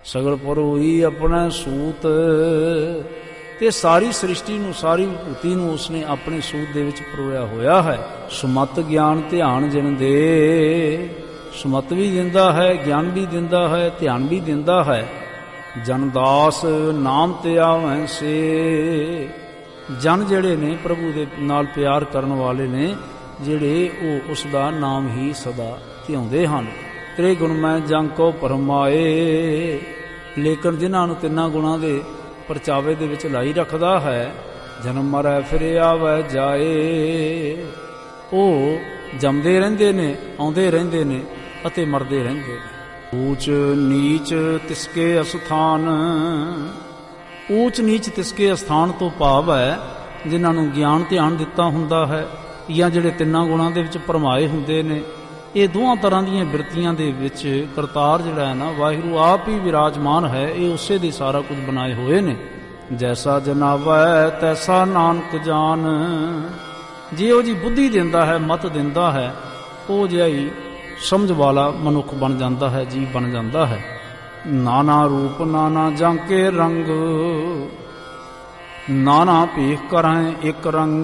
ਸਗਲ ਪਰੋਈ ਆਪਣਾ ਸੂਤ। ਤੇ ਸਾਰੀ ਸ੍ਰਿਸ਼ਟੀ ਨੂੰ, ਸਾਰੀ ਵਿਭੂਤੀ ਨੂੰ ਉਸਨੇ ਆਪਣੇ ਸੂਤ ਦੇ ਵਿੱਚ ਪਰੋਇਆ ਹੋਇਆ ਹੈ। ਸੁਮਤ ਗਿਆਨ ਧਿਆਨ ਜਿਨ ਦੇ, ਸੁਮਤ ਵੀ ਦਿੰਦਾ ਹੈ, ਗਿਆਨ ਵੀ ਦਿੰਦਾ ਹੈ, ਧਿਆਨ ਵੀ ਦਿੰਦਾ ਹੈ। ਜਨ ਦਾਸ ਨਾਮ ਤੇ ਆਵੈ ਸੇ, ਜਨ ਜਿਹੜੇ ਨੇ ਪ੍ਰਭੂ ਦੇ ਨਾਲ ਪਿਆਰ ਕਰਨ ਵਾਲੇ ਨੇ, ਜਿਹੜੇ ਉਹ ਉਸ ਦਾ ਨਾਮ ਹੀ ਸਦਾ ਧਿਆਉਂਦੇ ਹਨ। ਤੇਰੇ ਗੁਣ ਮੈਂ ਜੰ ਕੋ ਪਰਮਾਏ, ਲੇਕਿਨ ਜਿਨ੍ਹਾਂ ਨੂੰ ਤਿੰਨਾਂ ਗੁਣਾਂ ਦੇ ਪਰਚਾਵੇ ਦੇ ਵਿੱਚ ਲਾਈ ਰੱਖਦਾ ਹੈ, ਜਨਮ ਮਰੈ ਫਿਰ ਆਵੈ ਜਾਏ, ਉਹ ਜੰਮਦੇ ਰਹਿੰਦੇ ਨੇ, ਆਉਂਦੇ ਰਹਿੰਦੇ ਨੇ ਅਤੇ ਮਰਦੇ ਰਹਿੰਦੇ ਨੇ। ਊਚ ਨੀਚ ਤਿਸਕੇ ਅਸਥਾਨ, ਊਚ ਨੀਚ ਤਿਸਕੇ ਅਸਥਾਨ ਤੋਂ ਭਾਵ ਹੈ ਜਿਨ੍ਹਾਂ ਨੂੰ ਗਿਆਨ ਧਿਆਨ ਦਿੱਤਾ ਹੁੰਦਾ ਹੈ ਜਾਂ ਜਿਹੜੇ ਤਿੰਨਾਂ ਗੁਣਾਂ ਦੇ ਵਿੱਚ ਭਰਮਾਏ ਹੁੰਦੇ ਨੇ। ਇਹ ਦੋਹਾਂ ਤਰ੍ਹਾਂ ਦੀਆਂ ਬਿਰਤੀਆਂ ਦੇ ਵਿੱਚ ਕਰਤਾਰ ਜਿਹੜਾ ਹੈ ਨਾ, ਵਾਹਿਗੁਰੂ ਆਪ ਹੀ ਵਿਰਾਜਮਾਨ ਹੈ। ਇਹ ਉਸੇ ਦੇ ਸਾਰਾ ਕੁਝ ਬਣਾਏ ਹੋਏ ਨੇ। ਜੈਸਾ ਜਨਾਵੈ ਤੈਸਾ ਨਾਨਕ ਜਾਨ, ਜਿਹੋ ਜੀ ਬੁੱਧੀ ਦਿੰਦਾ ਹੈ, ਮਤ ਦਿੰਦਾ ਹੈ, ਉਹ ਜਿਹਾ ਹੀ ਸਮਝ ਵਾਲਾ ਮਨੁੱਖ ਬਣ ਜਾਂਦਾ ਹੈ, ਜੀਵ ਬਣ ਜਾਂਦਾ ਹੈ। ਨਾਨਾ ਰੂਪ ਨਾਨਾ ਜਾਂਕੇ ਰੰਗ, ਨਾਨਾ ਭੇਖ ਕਰੈ ਇੱਕ ਰੰਗ।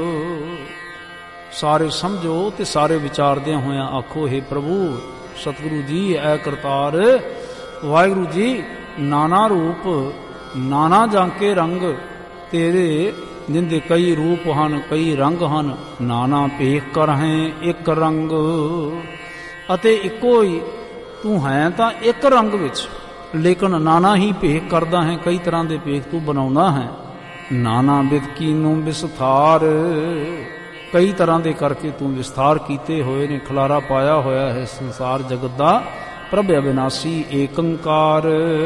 ਸਾਰੇ ਸਮਝੋ ਤੇ ਸਾਰੇ ਵਿਚਾਰਦਿਆਂ ਹੋਇਆਂ ਆਖੋ, ਹੇ ਪ੍ਰਭੂ ਸਤਿਗੁਰੂ ਜੀ, ਐ ਕਰਤਾਰ ਵਾਹਿਗੁਰੂ ਜੀ, ਨਾਨਾ ਰੂਪ ਨਾਨਾ ਜਾਂਕੇ ਰੰਗ, ਤੇਰੇ ਜਿੰਦੇ ਕਈ ਰੂਪ ਹਨ, ਕਈ ਰੰਗ ਹਨ। ਨਾਨਾ ਭੇਖ ਕਰਹਿ ਇੱਕ ਰੰਗ, ਅਤੇ ਇੱਕੋ ਹੀ ਤੂੰ ਹੈ ਤਾਂ ਇੱਕ ਰੰਗ ਵਿੱਚ, ਲੇਕਿਨ ਨਾਨਾ ਹੀ ਭੇਖ ਕਰਦਾ ਹੈ, ਕਈ ਤਰ੍ਹਾਂ ਦੇ ਭੇਖ ਤੂੰ ਬਣਾਉਂਦਾ ਹੈ। ਨਾਨਾ ਬਿਦ ਕੀਨੂ ਵਿਸਥਾਰ, ਕਈ ਤਰ੍ਹਾਂ ਦੇ ਕਰਕੇ ਤੂੰ ਵਿਸਥਾਰ ਕੀਤੇ ਹੋਏ ਨੇ, ਖਲਾਰਾ ਪਾਇਆ ਹੋਇਆ ਹੈ ਸੰਸਾਰ ਜਗਤ ਦਾ। ਪ੍ਰਭ ਅਬਿਨਾਸੀ ਏਕੰਕਾਰ,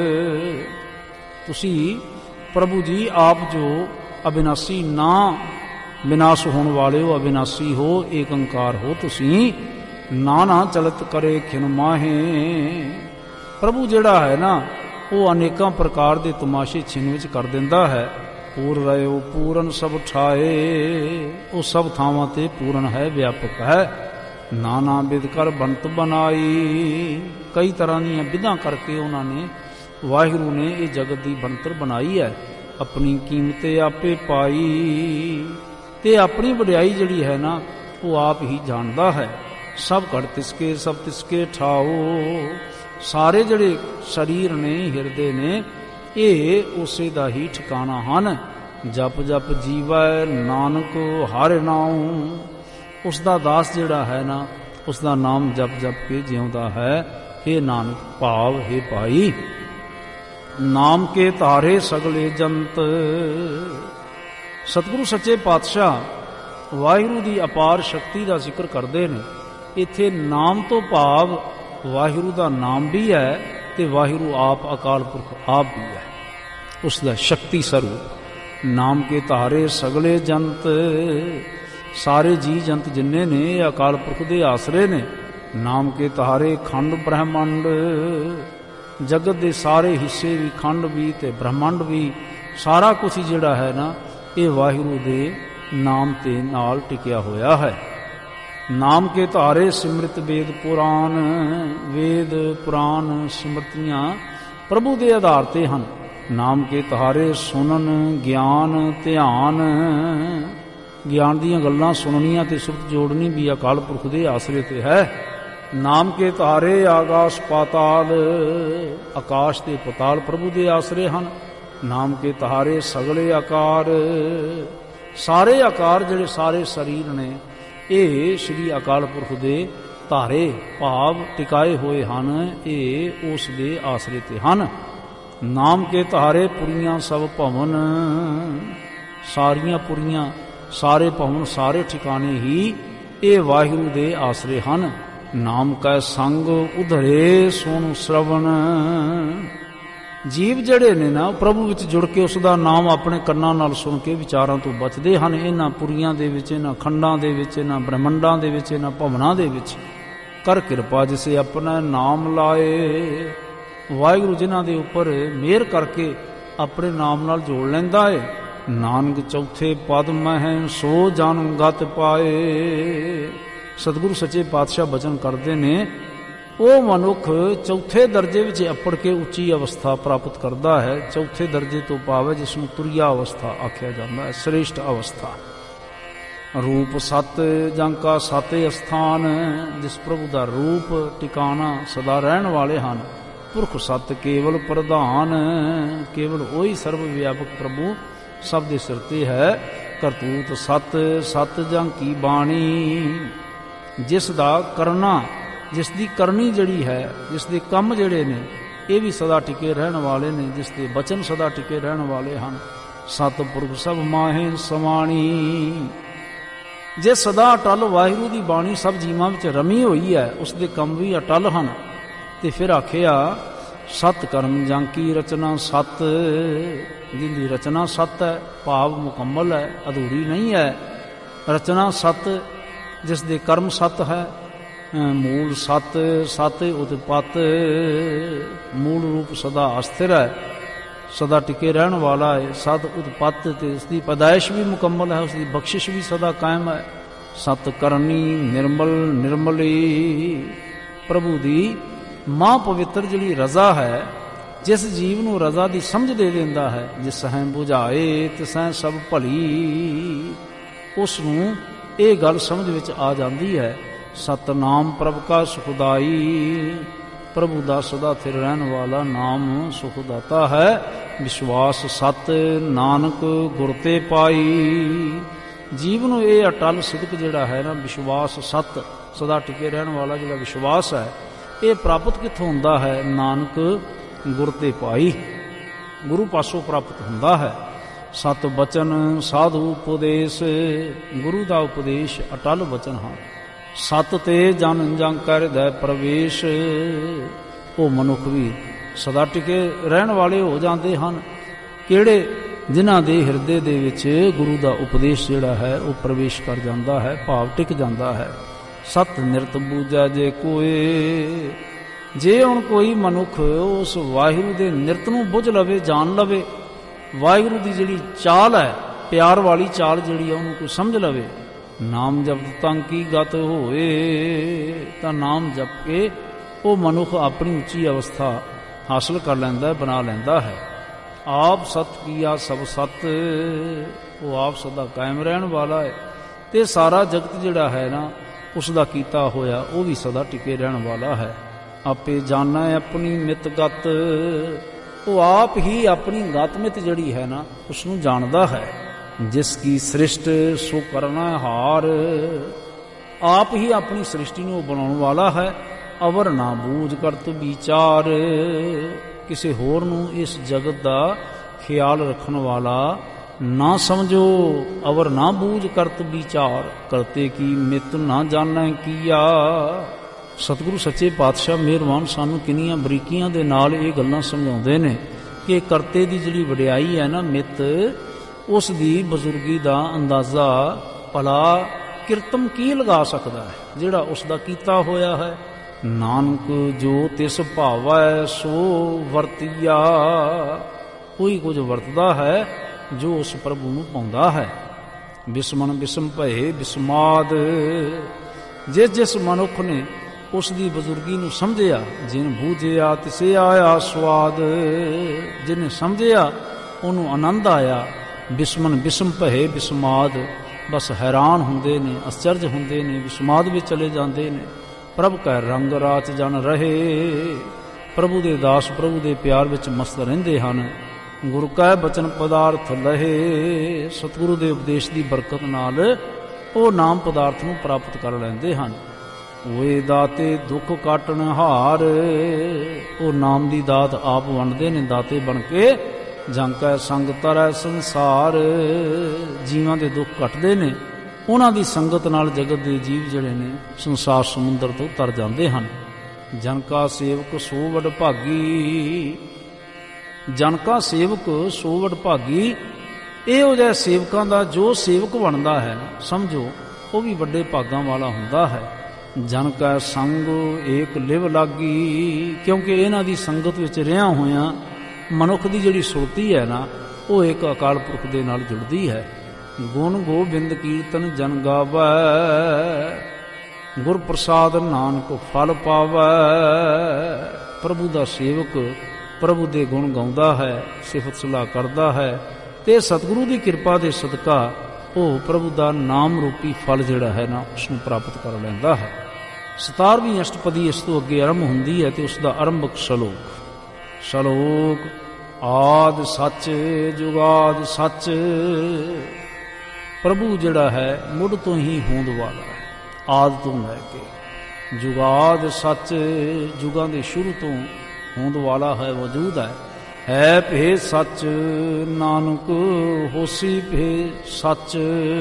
ਤੁਸੀਂ ਪ੍ਰਭੂ ਜੀ ਆਪ ਜੋ ਅਬਿਨਾਸੀ, ਨਾ ਵਿਨਾਸ਼ ਹੋਣ ਵਾਲੇ ਹੋ, ਅਬਿਨਾਸੀ ਹੋ, ਏਕੰਕਾਰ ਹੋ ਤੁਸੀਂ। ਨਾਨਾ ਚਲਤ ਕਰੇ ਖਿਨ ਮਾਹੇ, ਪ੍ਰਭੂ ਜਿਹੜਾ ਹੈ ਨਾ, ਉਹ ਅਨੇਕਾਂ ਪ੍ਰਕਾਰ ਦੇ ਤਮਾਸ਼ੇ ਛਿਨ ਵਿੱਚ ਕਰ ਦਿੰਦਾ ਹੈ। ਪੂਰ ਰਹਿਓ ਪੂਰਨ ਸਭ ਠਾਏ, ਉਹ ਸਭ ਥਾਵਾਂ ਤੇ ਪੂਰਨ ਹੈ, ਵਿਆਪਕ ਹੈ। ਨਾਨਾ ਬਿਦ ਕਰ ਬੰਤ ਬਣਾਈ, ਕਈ ਤਰ੍ਹਾਂ ਦੀਆਂ ਵਿਧਾਂ ਕਰਕੇ ਉਹਨਾਂ ਨੇ, ਵਾਹਿਗੁਰੂ ਨੇ ਇਹ ਜਗਤ ਦੀ ਬਣਤਰ ਬਣਾਈ ਹੈ। ਆਪਣੀ ਕੀਮਤ ਆਪੇ ਪਾਈ, ਤੇ ਆਪਣੀ ਵਡਿਆਈ ਜਿਹੜੀ ਹੈ ਨਾ, ਉਹ ਆਪ ਹੀ ਜਾਣਦਾ ਹੈ। ਸਭ ਘੜ ਤਿਸਕੇ ਸਭ ਤਿਸਕੇ ਠਾਓ, ਸਾਰੇ ਜਿਹੜੇ ਸਰੀਰ ਨੇ, ਹਿਰਦੇ ਨੇ, ਇਹ ਉਸੇ ਦਾ ਹੀ ਠਿਕਾਣਾ ਹਨ। ਜਪ ਜਪ ਜੀਵੈ ਨਾਨਕ ਹਰਿ ਨਾਉ, ਉਸ ਦਾ ਦਾਸ ਜਿਹੜਾ ਹੈ ਨਾ, ਉਸ ਦਾ ਨਾਮ ਜਪ ਜਪ ਕੇ ਜਿਉਂਦਾ ਹੈ। ਹੇ ਨਾਨਕ ਭਾਵ, ਹੇ ਭਾਈ, ਨਾਮ ਕੇ ਧਾਰੇ ਸਗਲੇ ਜੰਤ। ਸਤਿਗੁਰੂ ਸੱਚੇ ਪਾਤਸ਼ਾਹ ਵਾਹਿਗੁਰੂ ਦੀ ਅਪਾਰ ਸ਼ਕਤੀ ਦਾ ਜ਼ਿਕਰ ਕਰਦੇ ਨੇ। ਇੱਥੇ ਨਾਮ ਤੋਂ ਭਾਵ ਵਾਹਿਗੁਰੂ ਦਾ ਨਾਮ ਵੀ ਹੈ, ਤੇ ਵਾਹਿਗੁਰੂ ਆਪ ਅਕਾਲ ਪੁਰਖ ਆਪ ਵੀ ਹੈ, ਉਸ ਦਾ ਸ਼ਕਤੀ ਸਰੂਪ। ਨਾਮ ਕੇ ਧਾਰੇ ਸਗਲੇ ਜੰਤ, ਸਾਰੇ ਜੀ ਜੰਤ ਜਿੰਨੇ ਨੇ ਇਹ ਅਕਾਲ ਪੁਰਖ ਦੇ ਆਸਰੇ ਨੇ। ਨਾਮ ਕੇ ਧਾਰੇ ਖੰਡ ਬ੍ਰਹਮੰਡ, ਜਗਤ ਦੇ ਸਾਰੇ ਹਿੱਸੇ ਵੀ, ਖੰਡ ਵੀ ਤੇ ਬ੍ਰਹਮੰਡ ਵੀ, ਸਾਰਾ ਕੁਛ ਜਿਹੜਾ ਹੈ ਨਾ, ਇਹ ਵਾਹਿਗੁਰੂ ਦੇ ਨਾਮ ਤੇ ਨਾਲ ਟਿਕਿਆ ਹੋਇਆ ਹੈ। ਨਾਮ ਕੇ ਧਾਰੇ ਸਿਮਰਤ ਵੇਦ ਪੁਰਾਨ, ਵੇਦ ਪੁਰਾਨ ਸਿਮਰਤੀਆਂ ਪ੍ਰਭੂ ਦੇ ਆਧਾਰ ਤੇ ਹਨ। ਨਾਮ ਕੇ ਧਾਰੇ ਸੁਨਨ ਗਿਆਨ ਧਿਆਨ, ਗਿਆਨ ਦੀਆਂ ਗੱਲਾਂ ਸੁਣਨੀਆਂ ਤੇ ਸੁਰਤ ਜੋੜਨੀ ਵੀ ਅਕਾਲ ਪੁਰਖ ਦੇ ਆਸਰੇ ਤੇ ਹੈ। ਨਾਮ ਕੇ ਧਾਰੇ ਆਕਾਸ਼ ਪਾਤਾਲ, ਆਕਾਸ਼ ਤੇ ਪਤਾਲ ਪ੍ਰਭੂ ਦੇ ਆਸਰੇ ਹਨ। ਨਾਮ ਕੇ ਧਾਰੇ ਸਗਲੇ ਆਕਾਰ, ਸਾਰੇ ਆਕਾਰ ਜਿਹੜੇ ਸਾਰੇ ਸਰੀਰ ਨੇ, ਇਹ ਸ਼੍ਰੀ ਅਕਾਲ ਪੁਰਖ ਦੇ ਧਾਰੇ ਭਾਵ ਟਿਕਾਏ ਹੋਏ ਹਨ, ਇਹ ਉਸ ਦੇ ਆਸਰੇ ਤੇ ਹਨ। ਨਾਮ ਕੇ ਧਾਰੇ ਪੁਰੀਆਂ ਸਭ ਭਵਨ, ਸਾਰੀਆਂ ਪੁਰੀਆਂ, ਸਾਰੇ ਭਵਨ, ਸਾਰੇ ਠਿਕਾਣੇ ਹੀ ਇਹ ਵਾਹਿਗੁਰੂ ਦੇ ਆਸਰੇ ਹਨ। ਨਾਮ ਕੈ ਸੰਗ ਉਧਰੇ ਸੁਣ ਸ਼ਰਵਣ, ਜੀਵ ਜਿਹੜੇ ਨੇ ਨਾ, ਪ੍ਰਭੂ ਵਿੱਚ ਜੁੜ ਕੇ ਉਸ ਦਾ ਨਾਮ ਆਪਣੇ ਕੰਨਾਂ ਨਾਲ ਸੁਣ ਕੇ ਵਿਚਾਰਾਂ ਤੋਂ ਬਚਦੇ ਹਨ। ਇਹਨਾਂ ਪੁਰੀਆਂ ਦੇ ਵਿੱਚ, ਇਹਨਾਂ ਖੰਡਾਂ ਦੇ ਵਿੱਚ, ਇਹਨਾਂ ਬ੍ਰਹਮੰਡਾਂ ਦੇ ਵਿੱਚ, ਇਹਨਾਂ ਭਵਨਾਂ ਦੇ ਵਿੱਚ ਕਰ ਕਿਰਪਾ ਜਿਸੇ ਆਪਣਾ ਨਾਮ ਲਾਏ। ਵਾਹਿਗੁਰੂ ਜਿਨ੍ਹਾਂ ਦੇ ਉੱਪਰ ਮਿਹਰ ਕਰਕੇ ਆਪਣੇ ਨਾਮ ਨਾਲ ਜੋੜ ਲੈਂਦਾ ਏ। ਨਾਨਕ ਚੌਥੇ ਪਦ ਮਹਿ ਸੋ ਜਨ ਗਤ ਪਾਏ। ਸਤਿਗੁਰੂ ਸੱਚੇ ਪਾਤਸ਼ਾਹ ਬਚਨ ਕਰਦੇ ਨੇ, ਉਹ ਮਨੁੱਖ ਚੌਥੇ ਦਰਜੇ ਵਿੱਚ ਅੱਪੜ ਕੇ ਉੱਚੀ ਅਵਸਥਾ ਪ੍ਰਾਪਤ ਕਰਦਾ ਹੈ। ਚੌਥੇ ਦਰਜੇ ਤੋਂ ਭਾਵ ਹੈ ਜਿਸ ਨੂੰ ਤੁਰਿਆ ਅਵਸਥਾ ਆਖਿਆ ਜਾਂਦਾ ਹੈ, ਸ੍ਰੇਸ਼ਟ ਅਵਸਥਾ। ਰੂਪ ਸਤ ਜਾਂ ਕਾ ਸਤੇ ਅਸਥਾਨ, ਜਿਸ ਪ੍ਰਭੂ ਦਾ ਰੂਪ ਟਿਕਾਣਾ ਸਦਾ ਰਹਿਣ ਵਾਲੇ ਹਨ। ਪੁਰਖ ਸਤ ਕੇਵਲ ਪ੍ਰਧਾਨ, ਕੇਵਲ ਉਹੀ ਸਰਵ ਵਿਆਪਕ ਪ੍ਰਭੂ ਸਭ ਦੇ ਸਿਰ ਤੇ ਹੈ। ਕਰਤੂਤ ਸਤ, ਸਤ ਜਾਂ ਕੀ ਬਾਣੀ, ਜਿਸ ਦਾ ਕਰਨਾ, ਜਿਸ ਦੀ ਕਰਨੀ ਜਿਹੜੀ ਹੈ, ਜਿਸ ਦੇ ਕੰਮ ਜਿਹੜੇ ਨੇ ਇਹ ਵੀ ਸਦਾ ਟਿਕੇ ਰਹਿਣ ਵਾਲੇ ਨੇ, ਜਿਸ ਦੇ ਬਚਨ ਸਦਾ ਟਿਕੇ ਰਹਿਣ ਵਾਲੇ ਹਨ। ਸਤਿਪੁਰਖ ਸਭ ਮਾਹੇ ਸਮਾਣੀ, ਜੇ ਸਦਾ ਅਟਲ ਵਾਹਿਗੁਰੂ ਦੀ ਬਾਣੀ ਸਭ ਜੀਵਾਂ ਵਿੱਚ ਰਮੀ ਹੋਈ ਹੈ, ਉਸ ਦੇ ਕੰਮ ਵੀ ਅਟਲ ਹਨ। ਤੇ ਫਿਰ ਆਖਿਆ ਸਤ ਕਰਮ ਜਾਂ ਕੀ ਰਚਨਾ ਸਤ, ਜਿੰਦੀ ਰਚਨਾ ਸਤ ਹੈ, ਭਾਵ ਮੁਕੰਮਲ ਹੈ, ਅਧੂਰੀ ਨਹੀਂ ਹੈ। ਰਚਨਾ ਸਤ, ਜਿਸ ਦੇ ਕਰਮ ਸਤ ਹੈ। ਮੂਲ ਸਤ, ਸਤ ਉਤਪਤ, ਮੂਲ ਰੂਪ ਸਦਾ ਅਸਥਿਰ ਹੈ, ਸਦਾ ਟਿਕੇ ਰਹਿਣ ਵਾਲਾ ਹੈ। ਸਤ ਉਤਪਤ, ਤੇ ਉਸ ਦੀ ਪੈਦਾਇਸ਼ ਵੀ ਮੁਕੰਮਲ ਹੈ, ਉਸ ਦੀ ਬਖਸ਼ਿਸ਼ ਵੀ ਸਦਾ ਕਾਇਮ ਹੈ। ਸਤ ਕਰਨੀ ਨਿਰਮਲ ਨਿਰਮਲੀ, ਪ੍ਰਭੂ ਦੀ ਮਾਂ ਪਵਿੱਤਰ ਜਿਹੜੀ ਰਜ਼ਾ ਹੈ, ਜਿਸ ਜੀਵ ਨੂੰ ਰਜ਼ਾ ਦੀ ਸਮਝ ਦੇ ਦਿੰਦਾ ਹੈ। ਜਿਸ ਹੈ ਬੁਝਾਏ ਤਿਸੈ ਸਭ ਭਲੀ, ਉਸ ਨੂੰ ਇਹ ਗੱਲ ਸਮਝ ਵਿੱਚ ਆ ਜਾਂਦੀ ਹੈ। ਸਤਨਾਮ ਪ੍ਰਭ ਕਾ ਸੁਖਦਾਈ, ਪ੍ਰਭੂ ਦਾ ਸਦਾ ਥਿਰ ਰਹਿਣ ਵਾਲਾ ਨਾਮ ਸੁਖਦਾਤਾ ਹੈ। ਵਿਸ਼ਵਾਸ ਸਤ ਨਾਨਕ ਗੁਰ ਤੇ ਪਾਈ, ਜੀਵ ਨੂੰ ਇਹ ਅਟਲ ਸਿਦਕ ਜਿਹੜਾ ਹੈ ਨਾ, ਵਿਸ਼ਵਾਸ ਸਤ ਸਦਾ ਟਿਕੇ ਰਹਿਣ ਵਾਲਾ ਜਿਹੜਾ ਵਿਸ਼ਵਾਸ ਹੈ, ਇਹ ਪ੍ਰਾਪਤ ਕਿੱਥੋਂ ਹੁੰਦਾ ਹੈ? ਨਾਨਕ ਗੁਰ ਤੇ ਪਾਈ, ਗੁਰੂ ਪਾਸੋਂ ਪ੍ਰਾਪਤ ਹੁੰਦਾ ਹੈ। ਸਤ ਬਚਨ ਸਾਧੂ ਉਪਦੇਸ਼, ਗੁਰੂ ਦਾ ਉਪਦੇਸ਼ ਅਟਲ ਬਚਨ ਹਨ। ਸਤ ਤੇ ਜਨ ਜੰ ਕਰਦਾ ਪ੍ਰਵੇਸ਼, ਉਹ ਮਨੁੱਖ ਵੀ ਸਦਾ ਟਿਕੇ ਰਹਿਣ ਵਾਲੇ ਹੋ ਜਾਂਦੇ ਹਨ। ਕਿਹੜੇ? ਜਿਨ੍ਹਾਂ ਦੇ ਹਿਰਦੇ ਦੇ ਵਿੱਚ ਗੁਰੂ ਦਾ ਉਪਦੇਸ਼ ਜਿਹੜਾ ਹੈ ਉਹ ਪ੍ਰਵੇਸ਼ ਕਰ ਜਾਂਦਾ ਹੈ, ਭਾਵ ਟਿਕ ਜਾਂਦਾ ਹੈ। ਸਤ ਨਿਰਤ ਬੂਝਾ ਜੇ ਕੋਏ, ਜੇ ਹੁਣ ਕੋਈ ਮਨੁੱਖ ਉਸ ਵਾਹਿਗੁਰੂ ਦੇ ਨਿਰਤ ਨੂੰ ਬੁੱਝ ਲਵੇ, ਜਾਣ ਲਵੇ, ਵਾਹਿਗੁਰੂ ਦੀ ਜਿਹੜੀ ਚਾਲ ਹੈ, ਪਿਆਰ ਵਾਲੀ ਚਾਲ ਜਿਹੜੀ ਹੈ, ਉਹਨੂੰ ਕੋਈ ਸਮਝ ਲਵੇ। ਨਾਮ ਜਪਤ ਤਾਂ ਕੀ ਗਤ ਹੋਏ, ਤਾਂ ਨਾਮ ਜਪ ਕੇ ਉਹ ਮਨੁੱਖ ਆਪਣੀ ਉੱਚੀ ਅਵਸਥਾ ਹਾਸਲ ਕਰ ਲੈਂਦਾ, ਬਣਾ ਲੈਂਦਾ ਹੈ। ਆਪ ਸਤ ਕੀਆ ਸਭ ਸਤ, ਉਹ ਆਪ ਸਦਾ ਕਾਇਮ ਰਹਿਣ ਵਾਲਾ ਹੈ, ਤੇ ਸਾਰਾ ਜਗਤ ਜਿਹੜਾ ਹੈ ਨਾ, ਉਸ ਦਾ ਕੀਤਾ ਹੋਇਆ ਉਹ ਵੀ ਸਦਾ ਟਿਕੇ ਰਹਿਣ ਵਾਲਾ ਹੈ। ਆਪੇ ਜਾਣਾ ਆਪਣੀ ਮਿਤ ਗਤ, ਉਹ ਆਪ ਹੀ ਆਪਣੀ ਗਤ ਮਿਤ ਜਿਹੜੀ ਹੈ ਨਾ, ਉਸ ਨੂੰ ਜਾਣਦਾ ਹੈ। ਜਿਸ ਕੀ ਸ੍ਰਿਸ਼ਟ ਸੋ ਕਰਨਾ ਹਾਰ, ਆਪ ਹੀ ਆਪਣੀ ਸ੍ਰਿਸ਼ਟੀ ਨੂੰ ਬਣਾਉਣ ਵਾਲਾ ਹੈ। ਅਵਰ ਨਾ ਬੂਝ ਕਰਤ ਵਿਚਾਰ, ਕਿਸੇ ਹੋਰ ਨੂੰ ਇਸ ਜਗਤ ਦਾ ਖਿਆਲ ਰੱਖਣ ਵਾਲਾ ਨਾ ਸਮਝੋ। ਅਵਰ ਨਾ ਬੂਝ ਕਰਤ ਵਿਚਾਰ, ਕਰਤੇ ਕੀ ਮਿਤ ਨਾ ਜਾਣੈ ਕੀਆ। ਸਤਿਗੁਰੂ ਸੱਚੇ ਪਾਤਸ਼ਾਹ ਮਿਹਰਬਾਨ ਸਾਨੂੰ ਕਿੰਨੀਆਂ ਬਰੀਕੀਆਂ ਦੇ ਨਾਲ ਇਹ ਗੱਲਾਂ ਸਮਝਾਉਂਦੇ ਨੇ ਕਿ ਕਰਤੇ ਦੀ ਜਿਹੜੀ ਵਡਿਆਈ ਹੈ ਨਾ, ਮਿਤ, ਉਸ ਦੀ ਬਜ਼ੁਰਗੀ ਦਾ ਅੰਦਾਜ਼ਾ ਭਲਾ ਕਿਰਤਮ ਕੀ ਲਗਾ ਸਕਦਾ ਹੈ, ਜਿਹੜਾ ਉਸ ਦਾ ਕੀਤਾ ਹੋਇਆ ਹੈ। ਨਾਨਕ ਜੋ ਤਿਸ ਭਾਵੈ ਸੋ ਵਰਤੀਆ, ਕੋਈ ਕੁਝ ਵਰਤਦਾ ਹੈ ਜੋ ਉਸ ਪ੍ਰਭੂ ਨੂੰ ਪਾਉਂਦਾ ਹੈ। ਬਿਸਮਨ ਬਿਸਮ ਭਏ ਬਿਸਮਾਦ, ਜਿਸ ਮਨੁੱਖ ਨੇ ਉਸ ਦੀ ਬਜ਼ੁਰਗੀ ਨੂੰ ਸਮਝਿਆ, ਜਿਨ ਬੂਝਿਆ ਤਿਸੇ ਆਇਆ ਸਵਾਦ, ਜਿਹਨੇ ਸਮਝਿਆ ਉਹਨੂੰ ਆਨੰਦ ਆਇਆ। ਬਿਸਮਨ ਬਿਸਮ ਭਏ ਬਿਸਮਾਦ, ਬਸ ਹੈਰਾਨ ਹੁੰਦੇ ਨੇ, ਅਸਚਰਜ ਹੁੰਦੇ ਨੇ, ਬਿਸਮਾਦ ਵਿੱਚ ਚਲੇ ਜਾਂਦੇ ਨੇ। ਪ੍ਰਭ ਕੈ ਰੰਗ ਰਾਚ ਜਨ ਰਹੇ, ਪ੍ਰਭੂ ਦੇ ਦਾਸ ਪ੍ਰਭੂ ਦੇ ਪਿਆਰ ਵਿੱਚ ਮਸਤ ਰਹਿੰਦੇ ਹਨ। ਗੁਰੂ ਕੈ ਬਚਨ ਪਦਾਰਥ ਲਹੇ, ਸਤਿਗੁਰੂ ਦੇ ਉਪਦੇਸ਼ ਦੀ ਬਰਕਤ ਨਾਲ ਉਹ ਨਾਮ ਪਦਾਰਥ ਨੂੰ ਪ੍ਰਾਪਤ ਕਰ ਲੈਂਦੇ ਹਨ। ਓਏ ਦਾਤੇ ਦੁੱਖ ਕਾਟਣ ਹਾਰ, ਉਹ ਨਾਮ ਦੀ ਦਾਤ ਆਪ ਵੰਡਦੇ ਨੇ ਦਾਤੇ ਬਣ ਕੇ। ਜਾਂ ਕੈ ਸੰਗ ਤਰੈ ਸੰਸਾਰ, ਜੀਵਾਂ ਦੇ ਦੁੱਖ ਕੱਟਦੇ ਨੇ, ਉਹਨਾਂ ਦੀ ਸੰਗਤ ਨਾਲ ਜਗਤ ਦੇ ਜੀਵ ਜਿਹੜੇ ਨੇ ਸੰਸਾਰ ਸਮੁੰਦਰ ਤੋਂ ਤਰ ਜਾਂਦੇ ਹਨ। ਜਨ ਕਾ ਸੇਵਕ ਸੋ ਵਡ ਭਾਗੀ, ਜਨ ਕਾ ਸੇਵਕ ਸੋ ਵਡ ਭਾਗੀ, ਇਹੋ ਜਿਹੇ ਸੇਵਕਾਂ ਦਾ ਜੋ ਸੇਵਕ ਬਣਦਾ ਹੈ, ਸਮਝੋ ਉਹ ਵੀ ਵੱਡੇ ਭਾਗਾਂ ਵਾਲਾ ਹੁੰਦਾ ਹੈ। ਜਨ ਕਾ ਸੰਗ ਏਕ ਲਿਵ ਲਾਗੀ, ਕਿਉਂਕਿ ਇਹਨਾਂ ਦੀ ਸੰਗਤ ਵਿੱਚ ਰਿਹਾ ਹੋਇਆਂ ਮਨੁੱਖ ਦੀ ਜਿਹੜੀ ਸੁਰਤੀ ਹੈ ਨਾ, ਉਹ ਇੱਕ ਅਕਾਲ ਪੁਰਖ ਦੇ ਨਾਲ ਜੁੜਦੀ ਹੈ। ਗੁਣ ਗੋਬਿੰਦ ਕੀਰਤਨ ਜਨ ਗਾਵੈ, ਗੁਰ ਪ੍ਰਸਾਦ ਨਾਨਕ ਫਲ ਪਾਵੈ। ਪ੍ਰਭੂ ਦਾ ਸੇਵਕ ਪ੍ਰਭੂ ਦੇ ਗੁਣ ਗਾਉਂਦਾ ਹੈ, ਸਿਫਤ ਸਲਾਹ ਕਰਦਾ ਹੈ, ਤੇ ਸਤਿਗੁਰੂ ਦੀ ਕਿਰਪਾ ਦੇ ਸਦਕਾ ਉਹ ਪ੍ਰਭੂ ਦਾ ਨਾਮ ਰੂਪੀ ਫਲ ਜਿਹੜਾ ਹੈ ਨਾ ਉਸ ਨੂੰ ਪ੍ਰਾਪਤ ਕਰ ਲੈਂਦਾ ਹੈ। 17ਵੀਂ ਅਸ਼ਟਪਦੀ ਇਸ ਤੋਂ ਅੱਗੇ ਆਰੰਭ ਹੁੰਦੀ ਹੈ ਤੇ ਉਸ ਦਾ ਆਰੰਭਕ ਸ਼ਲੋਕ ਆਦਿ ਸੱਚ ਜੁਗਾਦ ਸੱਚ। ਪ੍ਰਭੂ ਜਿਹੜਾ ਹੈ ਮੁੱਢ ਤੋਂ ਹੀ ਹੋਂਦ ਵਾਲਾ ਹੈ, ਆਦਿ ਤੋਂ ਲੈ ਕੇ ਜੁਗਾਦ ਸੱਚ, ਜੁਗਾਂ ਦੇ ਸ਼ੁਰੂ ਤੋਂ ਹੋਂਦ ਵਾਲਾ ਹੈ, ਮੌਜੂਦ ਹੈ ਭੇ ਸੱਚ ਨਾਨਕ ਹੋਸੀ ਭੇ ਸੱਚ।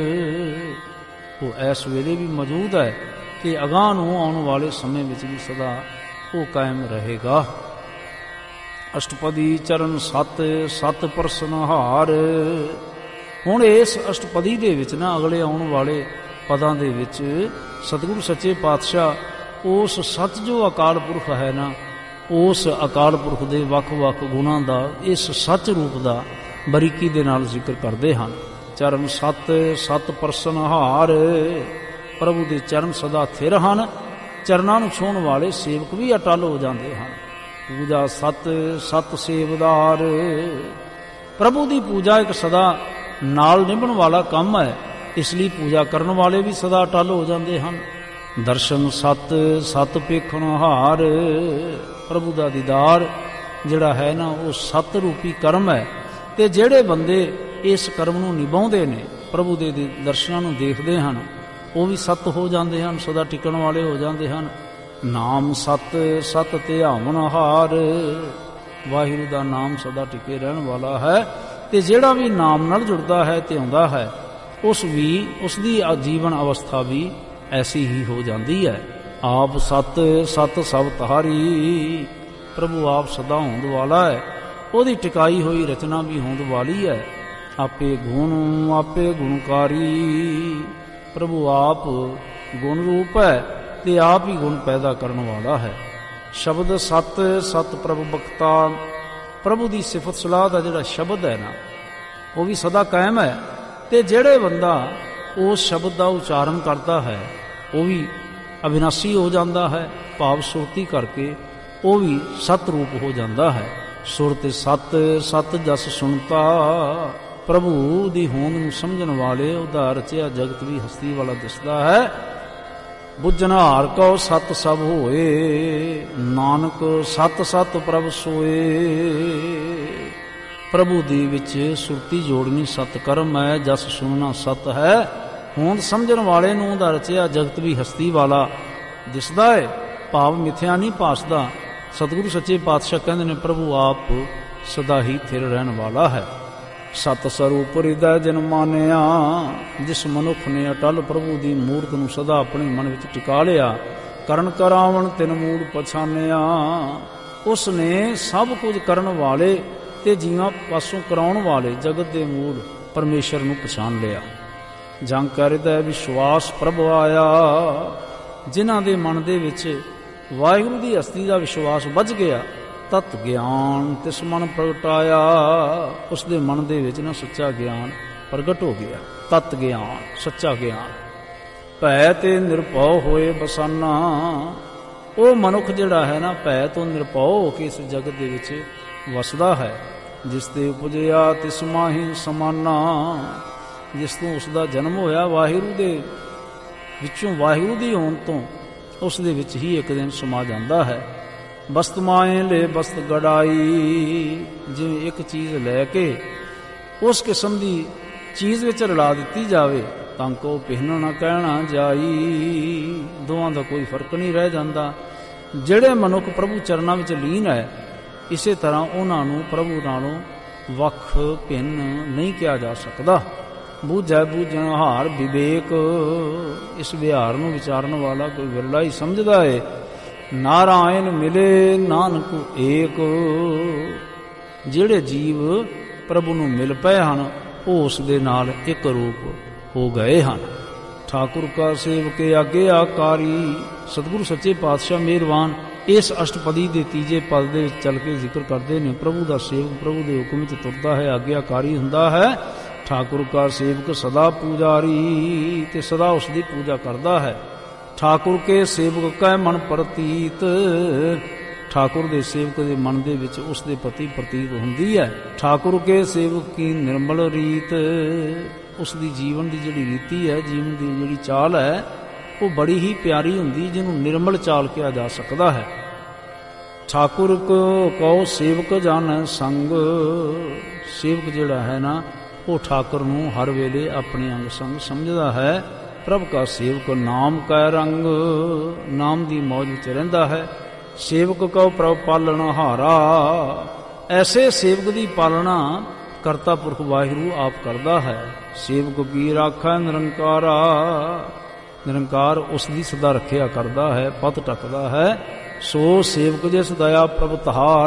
ਉਹ ਇਸ ਵੇਲੇ ਵੀ ਮੌਜੂਦ ਹੈ ਤੇ ਅਗਾਂਹ ਨੂੰ ਆਉਣ ਵਾਲੇ ਸਮੇਂ ਵਿੱਚ ਵੀ ਸਦਾ ਉਹ ਕਾਇਮ ਰਹੇਗਾ। ਅਸ਼ਟਪਦੀ ਚਰਨ ਸਤ ਪ੍ਰਸਨਹਾਰ। ਹੁਣ ਇਸ ਅਸ਼ਟਪਦੀ ਦੇ ਵਿੱਚ ਨਾ ਅਗਲੇ ਆਉਣ ਵਾਲੇ ਪਦਾਂ ਦੇ ਵਿੱਚ ਸਤਿਗੁਰੂ ਸੱਚੇ ਪਾਤਸ਼ਾਹ ਉਸ ਸੱਚ ਜੋ ਅਕਾਲ ਪੁਰਖ ਹੈ ਨਾ, ਉਸ ਅਕਾਲ ਪੁਰਖ ਦੇ ਵੱਖ-ਵੱਖ ਗੁਣਾਂ ਦਾ ਇਸ ਸੱਚ ਰੂਪ ਦਾ ਬਰੀਕੀ ਦੇ ਨਾਲ ਜ਼ਿਕਰ ਕਰਦੇ ਹਨ। ਚਰਨ ਸਤ ਪ੍ਰਸਨਹਾਰ। ਪ੍ਰਭੂ ਦੇ ਚਰਨ ਸਦਾ ਥਿਰ ਹਨ, ਚਰਨਾਂ ਨੂੰ ਛੂਹਣ ਵਾਲੇ ਸੇਵਕ ਵੀ ਅਟਲ ਹੋ ਜਾਂਦੇ ਹਨ। ਪੂਜਾ ਸਤ ਸੇਵਦਾਰ। ਪ੍ਰਭੂ ਦੀ ਪੂਜਾ ਇੱਕ ਸਦਾ ਨਾਲ ਨਿਭਣ ਵਾਲਾ ਕੰਮ ਹੈ, ਇਸ ਲਈ ਪੂਜਾ ਕਰਨ ਵਾਲੇ ਵੀ ਸਦਾ ਅਟਲ ਹੋ ਜਾਂਦੇ ਹਨ। ਦਰਸ਼ਨ ਸਤ ਪੇਖਣਹਾਰ। ਪ੍ਰਭੂ ਦਾ ਦੀਦਾਰ ਜਿਹੜਾ ਹੈ ਨਾ ਉਹ ਸਤ ਰੂਪੀ ਕਰਮ ਹੈ, ਤੇ ਜਿਹੜੇ ਬੰਦੇ ਇਸ ਕਰਮ ਨੂੰ ਨਿਭਾਉਂਦੇ ਨੇ, ਪ੍ਰਭੂ ਦੇ ਦਰਸ਼ਨਾਂ ਨੂੰ ਦੇਖਦੇ ਹਨ, ਉਹ ਵੀ ਸਤ ਹੋ ਜਾਂਦੇ ਹਨ, ਸਦਾ ਟਿਕਣ ਵਾਲੇ ਹੋ ਜਾਂਦੇ ਹਨ। ਨਾਮ ਸਤ ਧਿਆਵਨਹਾਰ। ਵਾਹਿਗੁਰੂ ਦਾ ਨਾਮ ਸਦਾ ਟਿਕੇ ਰਹਿਣ ਵਾਲਾ ਹੈ, ਤੇ ਜਿਹੜਾ ਵੀ ਨਾਮ ਨਾਲ ਜੁੜਦਾ ਹੈ ਧਿਆਉਂਦਾ ਹੈ ਉਸ ਦੀ ਜੀਵਨ ਅਵਸਥਾ ਵੀ ਐਸੀ ਹੀ ਹੋ ਜਾਂਦੀ ਹੈ। ਆਪ ਸਤ ਸਭ ਤਹਾਰੀ। ਪ੍ਰਭੂ ਆਪ ਸਦਾ ਹੋਂਦ ਵਾਲਾ ਹੈ, ਉਹਦੀ ਟਿਕਾਈ ਹੋਈ ਰਚਨਾ ਵੀ ਹੋਂਦ ਵਾਲੀ ਹੈ। ਆਪੇ ਗੁਣਕਾਰੀ। ਪ੍ਰਭੂ ਆਪ ਗੁਣ ਰੂਪ ਹੈ ਤੇ ਆਪ ਹੀ ਗੁਣ ਪੈਦਾ ਕਰਨ ਵਾਲਾ ਹੈ। ਸ਼ਬਦ ਸਤ ਪ੍ਰਭ ਬਖਤਾ। ਪ੍ਰਭੂ ਦੀ ਸਿਫਤ ਸਲਾਹ ਦਾ ਜਿਹੜਾ ਸ਼ਬਦ ਹੈ ਨਾ ਉਹ ਵੀ ਸਦਾ ਕਾਇਮ ਹੈ, ਤੇ ਜਿਹੜੇ ਬੰਦਾ ਉਸ ਸ਼ਬਦ ਦਾ ਉਚਾਰਨ ਕਰਦਾ ਹੈ ਉਹ ਵੀ ਅਵਿਨਾਸੀ ਹੋ ਜਾਂਦਾ ਹੈ, ਭਾਵ ਸੁਰਤੀ ਕਰਕੇ ਉਹ ਵੀ ਸਤ ਰੂਪ ਹੋ ਜਾਂਦਾ ਹੈ। ਸੁਰ ਤੇ ਸਤ ਜਸ ਸੁਣਤਾ। ਪ੍ਰਭੂ ਦੀ ਹੋਂਦ ਨੂੰ ਸਮਝਣ ਵਾਲੇ ਉਹਦਾ ਰਚਿਆ ਜਗਤ ਵੀ ਹਸਤੀ ਵਾਲਾ ਦਿਸਦਾ ਹੈ। ਬੁੱਝਨਹਾਰ ਕਉ ਸਤ ਸਭ ਹੋਏ, ਨਾਨਕ ਸਤ ਪ੍ਰਭ ਸੋਏ। ਪ੍ਰਭੂ ਦੀ ਵਿੱਚ ਸੁਰਤੀ ਜੋੜਨੀ ਸਤ ਕਰਮ ਹੈ, ਜਸ ਸੁਣਨਾ ਸਤ ਹੈ। ਹੋਂਦ ਸਮਝਣ ਵਾਲੇ ਨੂੰ ਉਹਦਾ ਰਚਿਆ ਜਗਤ ਵੀ ਹਸਤੀ ਵਾਲਾ ਦਿਸਦਾ ਹੈ, ਭਾਵ ਮਿਥਿਆ ਨਹੀਂ ਭਾਸਦਾ। ਸਤਿਗੁਰੂ ਸੱਚੇ ਪਾਤਸ਼ਾਹ ਕਹਿੰਦੇ ਨੇ ਪ੍ਰਭੂ ਆਪ ਸਦਾ ਹੀ ਥਿਰ ਰਹਿਣ ਵਾਲਾ ਹੈ। ਸਤ ਸਰੂਪ ਹਿਰਦੈ ਜਨ ਮਾਨਿਆ। ਜਿਸ ਮਨੁੱਖ ਨੇ ਅਟਲ ਪ੍ਰਭੂ ਦੀ ਮੂਰਤ ਨੂੰ ਸਦਾ ਆਪਣੇ ਮਨ ਵਿੱਚ ਟਿਕਾ ਲਿਆ, ਕਰਨ ਕਰਾਵਣ ਤਿਨ ਮੂੜ ਪਛਾਨਿਆ। ਉਸ ਨੇ ਸਭ ਕੁਝ ਕਰਨ ਵਾਲੇ ਤੇ ਜੀਵਾਂ ਪਾਸੋਂ ਕਰਾਉਣ ਵਾਲੇ ਜਗਤ ਦੇ ਮੂੜ ਪਰਮੇਸ਼ਰ ਨੂੰ ਪਛਾਣ ਲਿਆ। ਜੰ ਕਰਦਾ ਵਿਸ਼ਵਾਸ ਪ੍ਰਭ ਆਇਆ। ਜਿਨ੍ਹਾਂ ਦੇ ਮਨ ਦੇ ਵਿੱਚ ਵਾਹਿਗੁਰੂ ਦੀ ਹਸਤੀ ਦਾ ਵਿਸ਼ਵਾਸ ਵੱਜ ਗਿਆ, ਤਤ ਗਿਆਨ ਤਿਸ ਮਨ ਪ੍ਰਗਟਾਇਆ। ਉਸ ਦੇ ਮਨ ਦੇ ਵਿੱਚ ਨਾ ਸੱਚਾ ਗਿਆਨ ਪ੍ਰਗਟ ਹੋ ਗਿਆ। ਤਤ ਗਿਆਨ, ਸੱਚਾ ਗਿਆਨ। ਭੈ ਤੇ ਨਿਰਭਉ ਹੋਏ ਬਸਾਨਾ। ਉਹ ਮਨੁੱਖ ਜਿਹੜਾ ਹੈ ਨਾ ਭੈ ਤੋਂ ਨਿਰਭਉ ਹੋ ਕੇ ਇਸ ਜਗਤ ਦੇ ਵਿੱਚ ਵਸਦਾ ਹੈ। ਜਿਸ ਤੇ ਉਪਜਿਆ ਤਿਸ ਮਾਹੀ ਸਮਾਨਾ। ਜਿਸ ਤੋਂ ਉਸ ਦਾ ਜਨਮ ਹੋਇਆ ਵਾਹਿਗੁਰੂ ਦੇ ਵਿੱਚੋਂ, ਵਾਹਿਗੁਰੂ ਦੀ ਹੋਂਦ ਤੋਂ ਉਸ ਦੇ ਵਿੱਚ ਹੀ ਇੱਕ ਦਿਨ ਸਮਾ ਜਾਂਦਾ ਹੈ। ਬਸਤ ਮਾਏ ਲੈ ਬਸਤ ਗੜਾਈ। ਜਿਵੇਂ ਇੱਕ ਚੀਜ਼ ਲੈ ਕੇ ਉਸ ਕਿਸਮ ਦੀ ਚੀਜ਼ ਵਿੱਚ ਰਲਾ ਦਿੱਤੀ ਜਾਵੇ ਤਾਂ ਕੋ ਪਹਿਨੋ ਨਾ ਕਹਿਣਾ ਜਾਈ। ਦੋਵਾਂ ਦਾ ਕੋਈ ਫਰਕ ਨਹੀਂ ਰਹਿ ਜਾਂਦਾ। ਜਿਹੜੇ ਮਨੁੱਖ ਪ੍ਰਭੂ ਚਰਨਾਂ ਵਿੱਚ ਲੀਨ ਹੈ, ਇਸੇ ਤਰ੍ਹਾਂ ਉਹਨਾਂ ਨੂੰ ਪ੍ਰਭੂ ਨਾਲੋਂ ਵੱਖ ਭਿੰਨ ਨਹੀਂ ਕਿਹਾ ਜਾ ਸਕਦਾ। ਬੂਝੈ ਬੂਝਣਹਾਰ ਵਿਵੇਕ। ਇਸ ਵਿਹਾਰ ਨੂੰ ਵਿਚਾਰਨ ਵਾਲਾ ਕੋਈ ਵਿਰਲਾ ਹੀ ਸਮਝਦਾ ਹੈ। ਨਾਰਾਇਣ ਮਿਲੇ ਨਾਨਕ ਏਕ। ਜਿਹੜੇ ਜੀਵ ਪ੍ਰਭੂ ਨੂੰ ਮਿਲ ਪਏ ਹਨ ਉਹ ਉਸ ਦੇ ਨਾਲ ਇੱਕ ਰੂਪ ਹੋ ਗਏ ਹਨ। ਠਾਕੁਰ ਕਾ ਸੇਵਕੇ ਆਗਿਆਕਾਰੀ। ਸਤਿਗੁਰੂ ਸੱਚੇ ਪਾਤਸ਼ਾਹ ਮਿਹਰਬਾਨ ਇਸ ਅਸ਼ਟਪਦੀ ਦੇ ਤੀਜੇ ਪਦ ਦੇ ਵਿੱਚ ਚੱਲ ਕੇ ਜ਼ਿਕਰ ਕਰਦੇ ਨੇ। ਪ੍ਰਭੂ ਦਾ ਸੇਵਕ ਪ੍ਰਭੂ ਦੇ ਹੁਕਮ ਵਿੱਚ ਤੁਰਦਾ ਹੈ, ਆਗਿਆਕਾਰੀ ਹੁੰਦਾ ਹੈ। ਠਾਕੁਰ ਕਾ ਸੇਵਕ ਸਦਾ ਪੂਜਾਰੀ, ਤੇ ਸਦਾ ਉਸ ਦੀ ਪੂਜਾ ਕਰਦਾ ਹੈ। ਠਾਕੁਰ ਕੇ ਸੇਵਕ ਕੈ ਮਨ ਪ੍ਰਤੀਤ, ਠਾਕੁਰ ਦੇ ਸੇਵਕ ਦੇ ਮਨ ਦੇ ਵਿੱਚ ਉਸ ਦੇ ਪ੍ਰਤੀ ਪ੍ਰਤੀਤ ਹੁੰਦੀ ਹੈ। ਠਾਕੁਰ ਕੇ ਸੇਵਕ ਕੀ ਨਿਰਮਲ ਰੀਤ, ਉਸ ਦੀ ਜੀਵਨ ਦੀ ਜਿਹੜੀ ਰੀਤੀ ਹੈ, ਜੀਵਨ ਦੀ ਜਿਹੜੀ ਚਾਲ ਹੈ, ਉਹ ਬੜੀ ਹੀ ਪਿਆਰੀ ਹੁੰਦੀ, ਜਿਹਨੂੰ ਨਿਰਮਲ ਚਾਲ ਕਿਹਾ ਜਾ ਸਕਦਾ ਹੈ। ਠਾਕੁਰ ਕੋ ਸੇਵਕ ਜਨ ਸੰਗ, ਸੇਵਕ ਜਿਹੜਾ ਹੈ ਨਾ ਉਹ ਠਾਕੁਰ ਨੂੰ ਹਰ ਵੇਲੇ ਆਪਣੇ ਅੰਗ ਸੰਗ ਸਮਝਦਾ ਹੈ। ਪ੍ਰਭ ਕਾ ਸੇਵਕ ਨਾਮ ਕੈ ਰੰਗ, ਨਾਮ ਦੀ ਮੌਜ ਵਿੱਚ ਰਹਿੰਦਾ ਹੈ। ਸੇਵਕ ਕਉ ਪ੍ਰਭ ਪਾਲਣ ਹਾਰਾ, ਐਸੇ ਸੇਵਕ ਦੀ ਪਾਲਣਾ ਕਰਤਾ ਪੁਰਖ ਵਾਹਿਗੁਰੂ ਆਪ ਕਰਦਾ ਹੈ। ਸੇਵਕ ਕੀ ਰਾਖੈ ਨਿਰੰਕਾਰਾ, ਨਿਰੰਕਾਰ ਉਸ ਦੀ ਸਦਾ ਰੱਖਿਆ ਕਰਦਾ ਹੈ, ਪਤ ਟਕਦਾ ਹੈ। ਸੋ ਸੇਵਕ ਜਿਸ ਦਇਆ ਪ੍ਰਭ ਧਾਰ,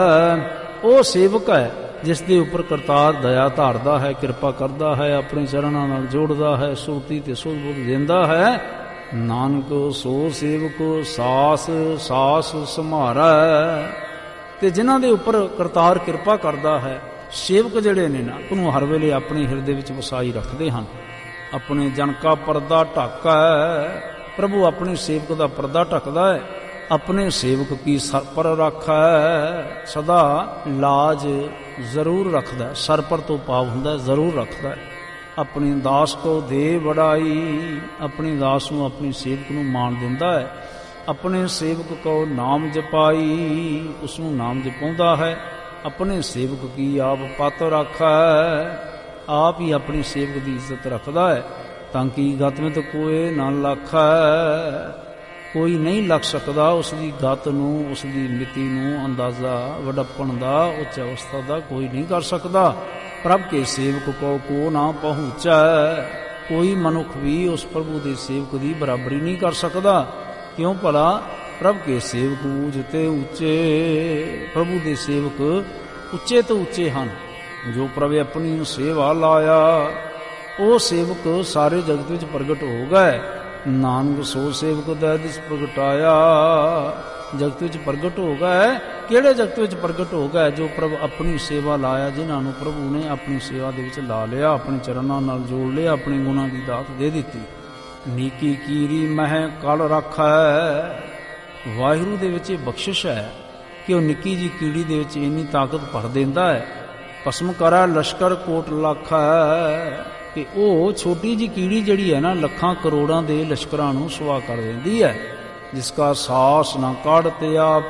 ਉਹ ਸੇਵਕ ਹੈ ਜਿਸ ਦੇ ਉੱਪਰ ਕਰਤਾਰ ਦਇਆ ਧਾਰਦਾ ਹੈ, ਕਿਰਪਾ ਕਰਦਾ ਹੈ, ਆਪਣੇ ਚਰਨਾਂ ਨਾਲ ਜੋੜਦਾ ਹੈ, ਸੁਰਤੀ ਤੇ ਸੁਧ ਬੁੱਧ ਦਿੰਦਾ ਹੈ। ਨਾਨਕ ਸੋ ਸੇਵਕ ਸਾਸ ਸਾਸ ਸੰਭਾਰੈ, ਤੇ ਜਿਨ੍ਹਾਂ ਦੇ ਉੱਪਰ ਕਰਤਾਰ ਕਿਰਪਾ ਕਰਦਾ ਹੈ, ਸੇਵਕ ਜਿਹੜੇ ਨੇ ਨਾ ਉਹਨੂੰ ਹਰ ਵੇਲੇ ਆਪਣੇ ਹਿਰਦੇ ਵਿੱਚ ਵਸਾਈ ਰੱਖਦੇ ਹਨ। ਆਪਣੇ ਜਨ ਕਾ ਪਰਦਾ ਢਾਕਾ, ਪ੍ਰਭੂ ਆਪਣੇ ਸੇਵਕ ਦਾ ਪਰਦਾ ਢੱਕਦਾ ਹੈ। ਆਪਣੇ ਸੇਵਕ ਕੀ ਸਰ ਪਰ ਰੱਖੈ, ਸਦਾ ਲਾਜ ਜ਼ਰੂਰ ਰੱਖਦਾ, ਸਰ ਪਰ ਤੋਂ ਭਾਵ ਹੁੰਦਾ ਜ਼ਰੂਰ ਰੱਖਦਾ। ਆਪਣੇ ਦਾਸ ਕੋ ਦੇ ਵਡਾਈ, ਆਪਣੇ ਦਾਸ ਨੂੰ ਆਪਣੀ ਸੇਵਕ ਨੂੰ ਮਾਣ ਦਿੰਦਾ ਹੈ। ਆਪਣੇ ਸੇਵਕ ਕੋ ਨਾਮ ਜਪਾਈ, ਉਸ ਨੂੰ ਨਾਮ ਜਪਾਉਂਦਾ ਹੈ। ਆਪਣੇ ਸੇਵਕ ਕੀ ਆਪ ਪਤ ਰੱਖੈ, ਆਪ ਹੀ ਆਪਣੀ ਸੇਵਕ ਦੀ ਇੱਜ਼ਤ ਰੱਖਦਾ ਹੈ। ਤਾਂ ਕਿ ਗਤ ਵਿੱਚ ਕੋਏ ਨਾ ਲੱਖੈ, ਕੋਈ ਨਹੀਂ ਲੱਗ ਸਕਦਾ ਉਸ ਦੀ ਗਤ ਨੂੰ, ਉਸ ਦੀ ਮਿਤੀ ਨੂੰ ਅੰਦਾਜ਼ਾ ਵਡੱਪਣ ਦਾ, ਉੱਚ ਅਵਸਥਾ ਦਾ ਕੋਈ ਨਹੀਂ ਕਰ ਸਕਦਾ। ਪ੍ਰਭ ਕੇ ਸੇਵਕ ਕੋ ਨਾ ਪਹੁੰਚੈ, ਕੋਈ ਮਨੁੱਖ ਵੀ ਉਸ ਪ੍ਰਭੂ ਦੇ ਸੇਵਕ ਦੀ ਬਰਾਬਰੀ ਨਹੀਂ ਕਰ ਸਕਦਾ। ਕਿਉਂ ਭਲਾ? ਪ੍ਰਭ ਕੇ ਸੇਵਕ ਊਜਤੇ ਉੱਚੇ, ਪ੍ਰਭੂ ਦੇ ਸੇਵਕ ਉੱਚੇ ਤੋਂ ਉੱਚੇ ਹਨ। ਜੋ ਪ੍ਰਭ ਆਪਣੀ ਸੇਵਾ ਲਾਇਆ, ਉਹ ਸੇਵਕ ਸਾਰੇ ਜਗਤ ਵਿੱਚ ਪ੍ਰਗਟ ਹੋ ਗਏ। ਨਾਨਕ ਸੋ ਸੇਵਕ ਦਾ ਦਿਸ ਪ੍ਰਗਟਾਇਆ, ਜਗਤ ਵਿੱਚ ਪ੍ਰਗਟ ਹੋ ਗਏ। ਕਿਹੜੇ ਜਗਤ ਵਿੱਚ ਪ੍ਰਗਟ ਹੋ ਗਏ? ਜੋ ਪ੍ਰਭ ਆਪਣੀ ਸੇਵਾ ਲਾਇਆ, ਜਿਨ੍ਹਾਂ ਨੂੰ ਪ੍ਰਭੂ ਨੇ ਆਪਣੀ ਸੇਵਾ ਦੇ ਵਿੱਚ ਲਾ ਲਿਆ, ਆਪਣੇ ਚਰਨਾਂ ਨਾਲ ਜੋੜ ਲਿਆ, ਆਪਣੇ ਗੁਣਾਂ ਦੀ ਦਾਤ ਦੇ ਦਿੱਤੀ। ਨੀਕੀ ਕੀਰੀ ਮਹਿ ਕਲ ਰੱਖੈ, ਵਾਹਿਗੁਰੂ ਦੇ ਵਿੱਚ ਇਹ ਬਖਸ਼ਿਸ਼ ਹੈ ਕਿ ਉਹ ਨਿੱਕੀ ਜੀ ਕੀੜੀ ਦੇ ਵਿੱਚ ਇੰਨੀ ਤਾਕਤ ਭਰ ਦਿੰਦਾ ਹੈ। ਭਸਮ ਕਰੈ ਲਸ਼ਕਰ ਕੋਟ ਲੱਖ ਹੈ, ਕਿ ਉਹ ਛੋਟੀ ਜੀ ਕੀੜੀ ਜਿਹੜੀ ਹੈ ਨਾ, ਲੱਖਾਂ ਕਰੋੜਾਂ ਦੇ ਲਸ਼ਕਰਾਂ ਨੂੰ ਸੁਆਹ ਕਰ ਦਿੰਦੀ ਹੈ। ਜਿਸ ਕਾ ਸਾਸ ਨਾ ਕਾਢਤੇ ਆਪ,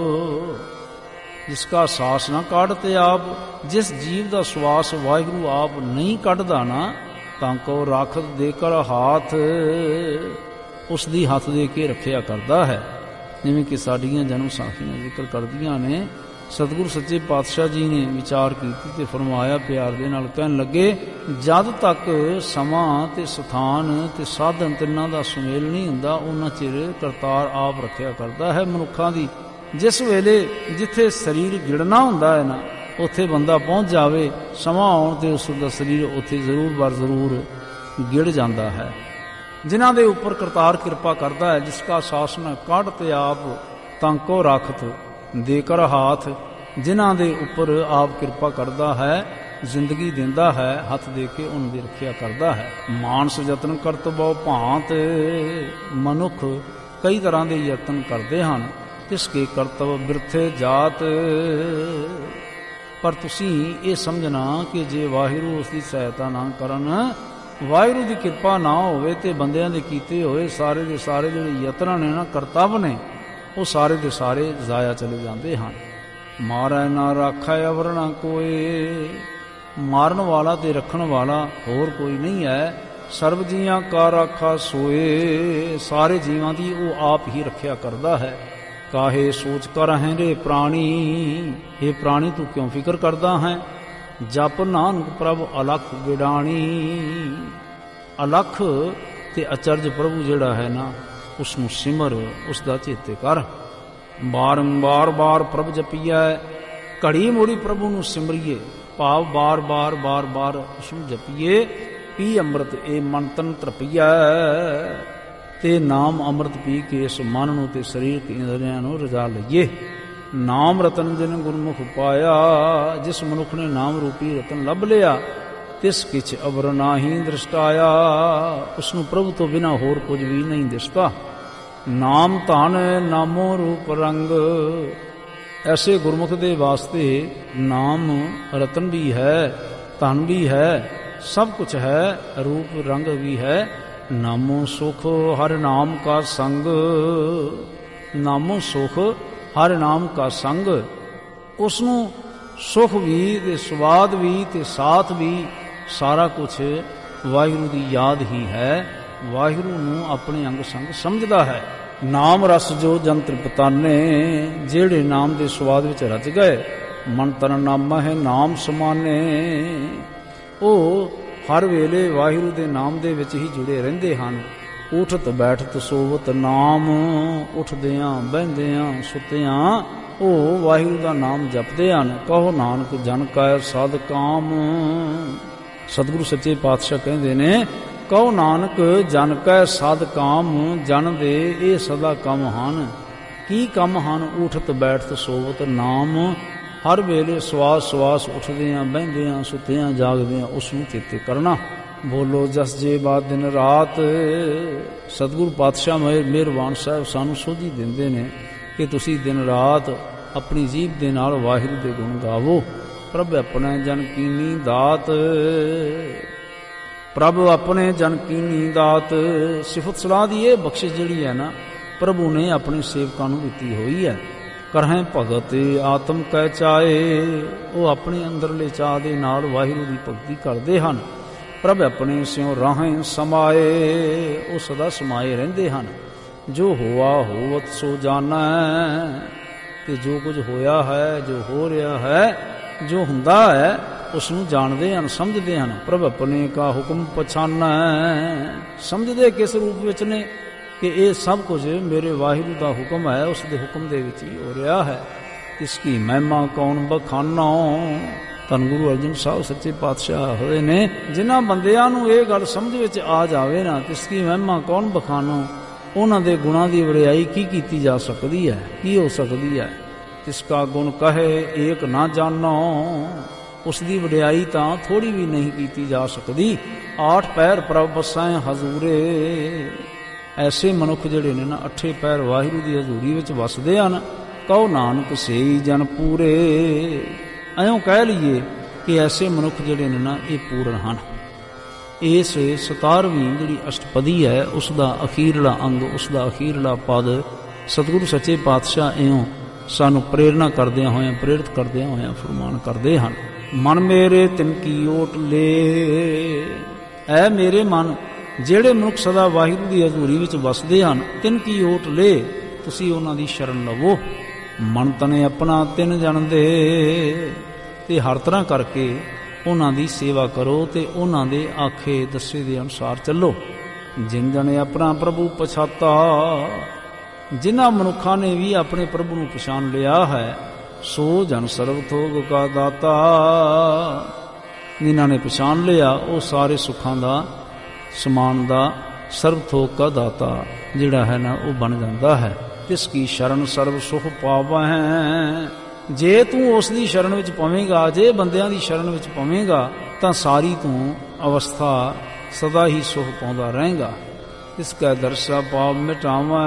ਜਿਸ ਕਾ ਸਾਸ ਨਾ ਕਾਢਤੇ ਆਪ, ਜਿਸ ਜੀਵ ਦਾ ਸਵਾਸ ਵਾਹਿਗੁਰੂ ਆਪ ਨਹੀਂ ਕੱਢਦਾ ਨਾ, ਤਾਂ ਕੋ ਰਾਖਤ ਦੇ ਕਰ ਹਾਥ, ਉਸ ਦੀ ਹੱਥ ਦੇ ਕੇ ਰੱਖਿਆ ਕਰਦਾ ਹੈ। ਜਿਵੇਂ ਕਿ ਸਾਡੀਆਂ ਜਨਮ ਸਾਖੀਆਂ ਜ਼ਿਕਰ ਕਰਦੀਆਂ ਨੇ। ਸਤਿਗੁਰੂ ਸੱਚੇ ਪਾਤਸ਼ਾਹ ਜੀ ਨੇ ਵਿਚਾਰ ਕੀਤੀ ਤੇ ਫਰਮਾਇਆ, ਪਿਆਰ ਦੇ ਨਾਲ ਕਹਿਣ ਲੱਗੇ, ਜਦ ਤੱਕ ਸਮਾਂ ਤੇ ਸਥਾਨ ਤੇ ਸਾਧਨ ਤਿੰਨਾਂ ਦਾ ਸੁਮੇਲ ਨਹੀਂ ਹੁੰਦਾ, ਉਹਨਾਂ ਚਿਰ ਕਰਤਾਰ ਆਪ ਰੱਖਿਆ ਕਰਦਾ ਹੈ ਮਨੁੱਖਾਂ ਦੀ। ਜਿਸ ਵੇਲੇ ਜਿੱਥੇ ਸਰੀਰ ਗਿੜਨਾ ਹੁੰਦਾ ਹੈ ਨਾ, ਉੱਥੇ ਬੰਦਾ ਪਹੁੰਚ ਜਾਵੇ, ਸਮਾਂ ਆਉਣ ਤੇ ਉਸ ਦਾ ਸਰੀਰ ਉੱਥੇ ਜ਼ਰੂਰ ਬਰ ਜ਼ਰੂਰ ਗਿੜ ਜਾਂਦਾ ਹੈ। ਜਿਨ੍ਹਾਂ ਦੇ ਉੱਪਰ ਕਰਤਾਰ ਕਿਰਪਾ ਕਰਦਾ ਹੈ, ਜਿਸ ਕਾ ਸਾਸ ਨਾ ਕਾਢ ਤੇ ਆਪ ਤਾਂ ਕੋ ਰਾਖਤ ਦੇ ਕਰ ਹਾਥ, ਜਿਨ੍ਹਾਂ ਦੇ ਉੱਪਰ ਆਪ ਕਿਰਪਾ ਕਰਦਾ ਹੈ, ਜ਼ਿੰਦਗੀ ਦਿੰਦਾ ਹੈ, ਹੱਥ ਦੇ ਕੇ ਉਹਨਾਂ ਦੀ ਰੱਖਿਆ ਕਰਦਾ ਹੈ। ਮਾਨਸ ਯਤਨ ਕਰਤ ਬਹੁ ਭਾਂਤ, ਮਨੁੱਖ ਕਈ ਤਰ੍ਹਾਂ ਦੇ ਯਤਨ ਕਰਦੇ ਹਨ, ਤਿਸ ਕੇ ਕਰਤਵ ਬਿਰਥੇ ਜਾਤ। ਪਰ ਤੁਸੀਂ ਇਹ ਸਮਝਣਾ ਕਿ ਜੇ ਵਾਹਿਗੁਰੂ ਉਸ ਦੀ ਸਹਾਇਤਾ ਨਾ ਕਰਨ, ਵਾਹਿਗੁਰੂ ਦੀ ਕਿਰਪਾ ਨਾ ਹੋਵੇ, ਤੇ ਬੰਦਿਆਂ ਦੇ ਕੀਤੇ ਹੋਏ ਸਾਰੇ ਦੇ ਸਾਰੇ ਜਿਹੜੇ ਯਤਨ ਨੇ ਨਾ, ਕਰਤੱਵ ਨੇ, ਉਹ ਸਾਰੇ ਦੇ ਸਾਰੇ ਜ਼ਾਇਆ ਚਲੇ ਜਾਂਦੇ ਹਨ। ਮਾਰੈ ਨਾ ਰਾਖੈ ਅਵਰ ਨਾ ਕੋਏ, ਮਾਰਨ ਵਾਲਾ ਤੇ ਰੱਖਣ ਵਾਲਾ ਹੋਰ ਕੋਈ ਨਹੀਂ ਹੈ। ਸਰਬ ਜੀਆਂ ਕਾ ਰਾਖਾ ਸੋਏ, ਸਾਰੇ ਜੀਵਾਂ ਦੀ ਉਹ ਆਪ ਹੀ ਰੱਖਿਆ ਕਰਦਾ ਹੈ। ਕਾਹੇ ਸੋਚ ਕਰ ਹੈ ਰੇ ਪ੍ਰਾਣੀ, ਇਹ ਪ੍ਰਾਣੀ ਤੂੰ ਕਿਉਂ ਫਿਕਰ ਕਰਦਾ ਹੈ? ਜਪ ਨਾਨਕ ਪ੍ਰਭ ਅਲਖ ਗਿੜਾਣੀ, ਅਲਖ ਤੇ ਅਚਰਜ ਪ੍ਰਭੂ ਜਿਹੜਾ ਹੈ ਨਾ, ਉਸ ਨੂੰ ਸਿਮਰ, ਉਸ ਦਾ ਚੇਤੇ ਕਰ। ਬਾਰੰਬਾਰ ਬਾਰ ਪ੍ਰਭ ਜਪੀਐ, ਘੜੀ ਮੋੜੀ ਪ੍ਰਭੂ ਨੂੰ ਸਿਮਰੀਏ, ਭਾਵ ਬਾਰ ਬਾਰ ਬਾਰ ਬਾਰ ਉਸ ਨੂੰ ਜਪੀਏ। ਪੀ ਅੰਮ੍ਰਿਤ ਇਹ ਮਨ ਤਨ ਤ੍ਰਪੀਐ, ਤੇ ਨਾਮ ਅੰਮ੍ਰਿਤ ਪੀ ਕੇ ਇਸ ਮਨ ਨੂੰ ਤੇ ਸਰੀਰ ਤੇ ਇੰਦਰੀਆਂ ਨੂੰ ਰਜਾ ਲਈਏ। ਨਾਮ ਰਤਨ ਜਿਨ ਗੁਰਮੁਖ ਪਾਇਆ, ਜਿਸ ਮਨੁੱਖ ਨੇ ਨਾਮ ਰੂਪੀ ਰਤਨ ਲੱਭ ਲਿਆ, ਤਿਸ ਕਿਛ ਅਵਰ ਨਾਹੀ ਦ੍ਰਿਸ਼ਟਾਇਆ। ਉਸ ਨੂੰ ਪ੍ਰਭੂ ਤੋਂ ਬਿਨਾਂ ਹੋਰ ਕੁਝ ਵੀ ਨਹੀਂ ਦਿਸਦਾ। ਨਾਮ ਧਨ ਨਾਮੋ ਰੂਪ ਰੰਗ। ਐਸੇ ਗੁਰਮੁਖ ਦੇ ਵਾਸਤੇ ਨਾਮ ਰਤਨ ਵੀ ਹੈ, ਧਨ ਵੀ ਹੈ, ਸਭ ਕੁਛ ਹੈ, ਰੂਪ ਰੰਗ ਵੀ ਹੈ। ਨਾਮੋ ਸੁਖ ਹਰਿ ਨਾਮ ਕਾ ਸੰਗ। ਨਾਮੋ ਸੁਖ ਹਰਿ ਨਾਮ ਕਾ ਸੰਗ। ਉਸ ਨੂੰ ਸੁਖ ਵੀ ਤੇ ਸਵਾਦ ਵੀ ਤੇ ਸਾਥ ਵੀ ਸਾਰਾ ਕੁਛ ਵਾਹਿਗੁਰੂ ਦੀ ਯਾਦ ਹੀ ਹੈ। ਵਾਹਿਗੁਰੂ ਨੂੰ ਆਪਣੇ ਅੰਗ ਸੰਗ ਸਮਝਦਾ ਹੈ। ਨਾਮ ਰਸ ਜੋ ਜਨ ਤ੍ਰਿਪਤਾਨੇ। ਜਿਹੜੇ ਨਾਮ ਦੇ ਸਵਾਦ ਵਿੱਚ ਰਚ ਗਏ, ਮਨ ਤਨ ਨਾਮਾ ਹੈ ਨਾਮ ਸਮਾਨੇ। ਉਹ ਹਰ ਵੇਲੇ ਵਾਹਿਗੁਰੂ ਦੇ ਨਾਮ ਦੇ ਵਿੱਚ ਹੀ ਜੁੜੇ ਰਹਿੰਦੇ ਹਨ। ਉਠਤ ਬੈਠਤ ਸੋਵਤ ਨਾਮ। ਉੱਠਦਿਆਂ ਬਹਿੰਦਿਆਂ ਸੁੱਤਿਆਂ ਉਹ ਵਾਹਿਗੁਰੂ ਦਾ ਨਾਮ ਜਪਦੇ ਹਨ। ਕਹੋ ਨਾਨਕ ਜਨ ਕੈ ਸਦ ਕਾਮ। ਸਤਿਗੁਰੂ ਸੱਚੇ ਪਾਤਸ਼ਾਹ ਕਹਿੰਦੇ ਨੇ, ਕਹੋ ਨਾਨਕ ਜਨ ਕੈ ਸਦ ਕਾਮ। ਜਨ ਦੇ ਇਹ ਸਦਾ ਕੰਮ ਹਨ। ਕੀ ਕੰਮ ਹਨ? ਉਠਤ ਬੈਠਤ ਸੋਵਤ ਨਾਮ। ਹਰ ਵੇਲੇ ਸਵਾਸ ਸਵਾਸ ਉੱਠਦਿਆਂ ਬਹਿੰਦਿਆਂ ਸੁੱਤਿਆਂ ਜਾਗਦਿਆਂ ਉਸ ਨੂੰ ਚੇਤੇ ਕਰਨਾ। ਬੋਲੋ ਜਸ ਜੇ ਬਾਦ ਦਿਨ ਰਾਤ। ਸਤਿਗੁਰੂ ਪਾਤਸ਼ਾਹ ਮਿਹਰਬਾਨ ਸਾਹਿਬ ਸਾਨੂੰ ਸੋਝੀ ਦਿੰਦੇ ਨੇ ਕਿ ਤੁਸੀਂ ਦਿਨ ਰਾਤ ਆਪਣੀ ਜੀਭ ਦੇ ਨਾਲ ਵਾਹਿਗੁਰੂ ਦੇ ਗੁਣ ਗਾਵੋ। ਪ੍ਰਭ ਆਪਣੇ ਜਨ ਕੀਨੀ ਦਾਤ। ਪ੍ਰਭ ਆਪਣੇ ਜਨ ਕੀਨੀ ਦਾਤ। ਸਿਫਤ ਸਲਾਹ ਦੀ ਇਹ ਬਖਸ਼ਿਸ਼ ਜਿਹੜੀ ਹੈ ਨਾ, ਪ੍ਰਭੂ ਨੇ ਆਪਣੇ ਸੇਵਕਾਂ ਨੂੰ ਦਿੱਤੀ ਹੋਈ ਹੈ। ਕਰਹਿ ਭਗਤ ਆਤਮ ਕੈ ਚਾਏ। ਉਹ ਆਪਣੇ ਅੰਦਰਲੇ ਚਾਹ ਦੇ ਨਾਲ ਵਾਹਿਗੁਰੂ ਦੀ ਭਗਤੀ ਕਰਦੇ ਹਨ। ਪ੍ਰਭ ਆਪਣੇ ਸਿਉ ਰਾਹੇ ਸਮਾਏ। ਉਹ ਸਦਾ ਸਮਾਏ ਰਹਿੰਦੇ ਹਨ। ਜੋ ਹੋਆ ਹੋਵਤ ਸੋ ਜਾਣੈ। ਤੇ ਜੋ ਕੁਝ ਹੋਇਆ ਹੈ, ਜੋ ਹੋ ਰਿਹਾ ਹੈ, ਜੋ ਹੁੰਦਾ ਹੈ, ਉਸ ਨੂੰ ਜਾਣਦੇ ਹਨ, ਸਮਝਦੇ ਹਨ। ਪ੍ਰਭ ਆਪਣੇ ਕਾ ਹੁਕਮ ਪਛਾਨੈ। ਸਮਝਦੇ ਕਿਸ ਰੂਪ ਵਿੱਚ ਨੇ ਕਿ ਇਹ ਸਭ ਕੁਝ ਮੇਰੇ ਵਾਹਿਗੁਰੂ ਦਾ ਹੁਕਮ ਹੈ, ਉਸ ਦੇ ਹੁਕਮ ਦੇ ਵਿੱਚ ਹੀ ਹੋ ਰਿਹਾ ਹੈ। ਇਸ ਕੀ ਮਹਿਮਾ ਕੌਣ ਬਖਾਨੋ। ਧੰਨ ਗੁਰੂ ਅਰਜਨ ਸਾਹਿਬ ਸੱਚੇ ਪਾਤਸ਼ਾਹ ਹੋਏ ਨੇ, ਜਿਨ੍ਹਾਂ ਬੰਦਿਆਂ ਨੂੰ ਇਹ ਗੱਲ ਸਮਝ ਵਿੱਚ ਆ ਜਾਵੇ ਨਾ, ਇਸ ਕੀ ਮਹਿਮਾ ਕੌਣ ਬਖਾਨੋ। ਉਹਨਾਂ ਦੇ ਗੁਣਾਂ ਦੀ ਵਡਿਆਈ ਕੀ ਕੀਤੀ ਜਾ ਸਕਦੀ ਹੈ, ਕੀ ਹੋ ਸਕਦੀ ਹੈ। ਤਿਸ ਕਾ ਗੁਣ ਕਹੇ ਏਕ ਨਾ ਜਾਣੋ। ਉਸ ਦੀ ਵਡਿਆਈ ਤਾਂ ਥੋੜੀ ਵੀ ਨਹੀਂ ਕੀਤੀ ਜਾ ਸਕਦੀ। ਆਠ ਪੈਰ ਪ੍ਰਭ ਬਸੈ ਹਜ਼ੂਰੇ। ਐਸੇ ਮਨੁੱਖ ਜਿਹੜੇ ਨੇ ਨਾ, ਅੱਠੇ ਪੈਰ ਵਾਹਿਗੁਰੂ ਦੀ ਹਜ਼ੂਰੀ ਵਿੱਚ ਵਸਦੇ ਹਨ। ਕਹੋ ਨਾਨਕ ਸੇਈ ਜਨ ਪੂਰੇ। ਐਉਂ ਕਹਿ ਲਈਏ ਕਿ ਐਸੇ ਮਨੁੱਖ ਜਿਹੜੇ ਨੇ ਨਾ, ਇਹ ਪੂਰਨ ਹਨ। ਇਸ 17ਵੀਂ ਜਿਹੜੀ ਅਸ਼ਟਪਦੀ ਹੈ, ਉਸ ਦਾ ਅਖੀਰਲਾ ਅੰਗ, ਉਸ ਦਾ ਅਖੀਰਲਾ ਪਦ ਸਤਿਗੁਰੂ ਸੱਚੇ ਪਾਤਸ਼ਾਹ ਇਉਂ ਸਾਨੂੰ ਪ੍ਰੇਰਨਾ ਕਰਦਿਆਂ ਹੋਇਆਂ, ਪ੍ਰੇਰਿਤ ਕਰਦਿਆਂ ਹੋਇਆਂ ਫਰਮਾਨ ਕਰਦੇ ਹਨ। ਮਨ ਮੇਰੇ ਤਿਨ ਕੀ ਓਟ ਲੇ। ਐ ਮੇਰੇ ਮਨ, ਜਿਹੜੇ ਮਨੁੱਖ ਸਦਾ ਵਾਹਿਗੁਰੂ ਦੀ ਹਜ਼ੂਰੀ ਵਿੱਚ ਵਸਦੇ ਹਨ, ਤਿਨ ਕੀ ਓਟ ਲੇ, ਤੁਸੀਂ ਉਹਨਾਂ ਦੀ ਸ਼ਰਨ ਲਵੋ। ਮਨ ਤਨੇ ਆਪਣਾ ਤਿਨ ਜਾਣਦੇ। ਤੇ ਹਰ ਤਰ੍ਹਾਂ ਕਰਕੇ ਉਹਨਾਂ ਦੀ ਸੇਵਾ ਕਰੋ ਤੇ ਉਹਨਾਂ ਦੇ ਆਖੇ ਦੱਸੇ ਦੇ ਅਨੁਸਾਰ ਚੱਲੋ। ਜਿਨ ਜਣੇ ਆਪਣਾ ਪ੍ਰਭੂ ਪਛਾਤਾ। ਜਿਨ੍ਹਾਂ ਮਨੁੱਖਾਂ ਨੇ ਵੀ ਆਪਣੇ ਪ੍ਰਭੂ ਨੂੰ ਪਛਾਣ ਲਿਆ ਹੈ, ਸੋ ਜਨ ਸਰਬ ਥੋਗ ਕਾ ਦਾਤਾ। ਜਿਨ੍ਹਾਂ ਨੇ ਪਛਾਣ ਲਿਆ, ਉਹ ਸਾਰੇ ਸੁੱਖਾਂ ਦਾ, ਸਮਾਨ ਦਾ, ਸਰਬ ਥੋਗ ਕਾ ਦਾਤਾ ਜਿਹੜਾ ਹੈ ਨਾ, ਉਹ ਬਣ ਜਾਂਦਾ ਹੈ। ਤਿਸ ਕੀ ਸ਼ਰਨ ਸਰਬ ਸੁਖ ਪਾਵਹਿ। ਜੇ ਤੂੰ ਉਸ ਦੀ ਸ਼ਰਨ ਵਿੱਚ ਪਵੇਂਗਾ, ਜੇ ਬੰਦਿਆਂ ਦੀ ਸ਼ਰਨ ਵਿੱਚ ਪਵੇਂਗਾ, ਤਾਂ ਸਾਰੀ ਤੂੰ ਅਵਸਥਾ ਸਦਾ ਹੀ ਸੁਖ ਪਾਉਂਦਾ ਰਹੇਗਾ। ਇਸ ਕੈ ਦਰਸ਼ਾ ਪਾਪ ਮਿਟਾਵਾਂ।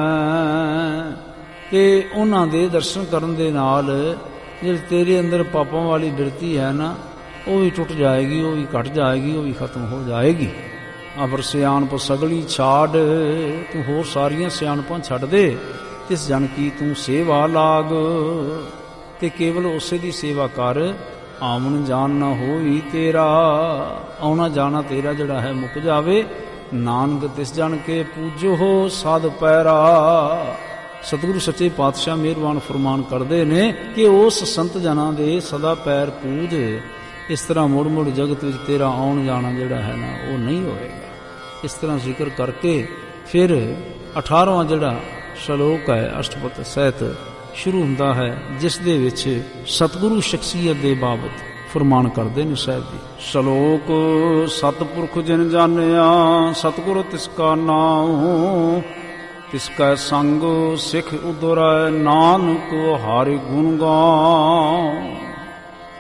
ਤੇ ਉਹਨਾਂ ਦੇ ਦਰਸ਼ਨ ਕਰਨ ਦੇ ਨਾਲ ਜਿਹੜੀ ਤੇਰੇ ਅੰਦਰ ਪਾਪਾਂ ਵਾਲੀ ਬਿਰਤੀ ਹੈ ਨਾ, ਉਹ ਵੀ ਟੁੱਟ ਜਾਏਗੀ, ਉਹ ਵੀ ਘਟ ਜਾਏਗੀ, ਉਹ ਵੀ ਖਤਮ ਹੋ ਜਾਏਗੀ। ਅਵਰ ਸਿਆਣਪ ਸਗਲੀ ਛਾੜ। ਤੂੰ ਹੋਰ ਸਾਰੀਆਂ ਸਿਆਣਪਾਂ ਛੱਡ ਦੇ। ਤਿਸ ਜਨ ਕੀ ਤੂੰ ਸੇਵਾ ਲਾਗ। ਤੇ ਕੇਵਲ ਉਸੇ ਦੀ ਸੇਵਾ ਕਰ। ਆਵਣ ਜਾਣ ਨਾ ਹੋਈ ਤੇਰਾ। ਆਉਣਾ ਜਾਣਾ ਤੇਰਾ ਜਿਹੜਾ ਹੈ ਮੁੱਕ ਜਾਵੇ। ਨਾਨਕ ਤਿਸ ਜਨ ਕੇ ਪੂਜੋ ਸਦ ਪੈਰਾ। ਸਤਿਗੁਰੂ ਸੱਚੇ ਪਾਤਸ਼ਾਹ ਮਿਹਰਬਾਨ ਫਰਮਾਨ ਕਰਦੇ ਨੇ ਕਿ ਉਸ ਸੰਤ ਜਨਾਂ ਦੇ ਸਦਾ ਪੈਰ ਪੂਜ। ਇਸ ਤਰ੍ਹਾਂ ਮੁੜ ਮੁੜ ਜਗਤ ਵਿੱਚ ਤੇਰਾ ਆਉਣ ਜਾਣਾ ਜਿਹੜਾ ਹੈ ਨਾ, ਉਹ ਨਹੀਂ ਹੋਏਗਾ। ਇਸ ਤਰ੍ਹਾਂ ਜ਼ਿਕਰ ਕਰਕੇ ਫਿਰ 18ਵਾਂ ਜਿਹੜਾ ਸ਼ਲੋਕ ਹੈ ਅਸ਼ਟਪਦ ਸਹਿਤ ਸ਼ੁਰੂ ਹੁੰਦਾ ਹੈ, ਜਿਸ ਦੇ ਵਿੱਚ ਸਤਿਗੁਰੂ ਸ਼ਖਸੀਅਤ ਦੇ ਬਾਬਤ ਫਰਮਾਨ ਕਰਦੇ ਨੇ ਸਾਹਿਬ ਜੀ। ਸ਼ਲੋਕ ਸਤਿਪੁਰਖ ਜਿਨ ਜਾਣਿਆ, ਸਤਿਗੁਰ ਤਿਸ ਕਾ ਨਾਮ। ਤਿਸ ਕੈ ਸੰਗ ਸਿੱਖ ਉਦਰੈ, ਨਾਨਕ ਹਰਿ ਗੁਣ ਗਾਉ।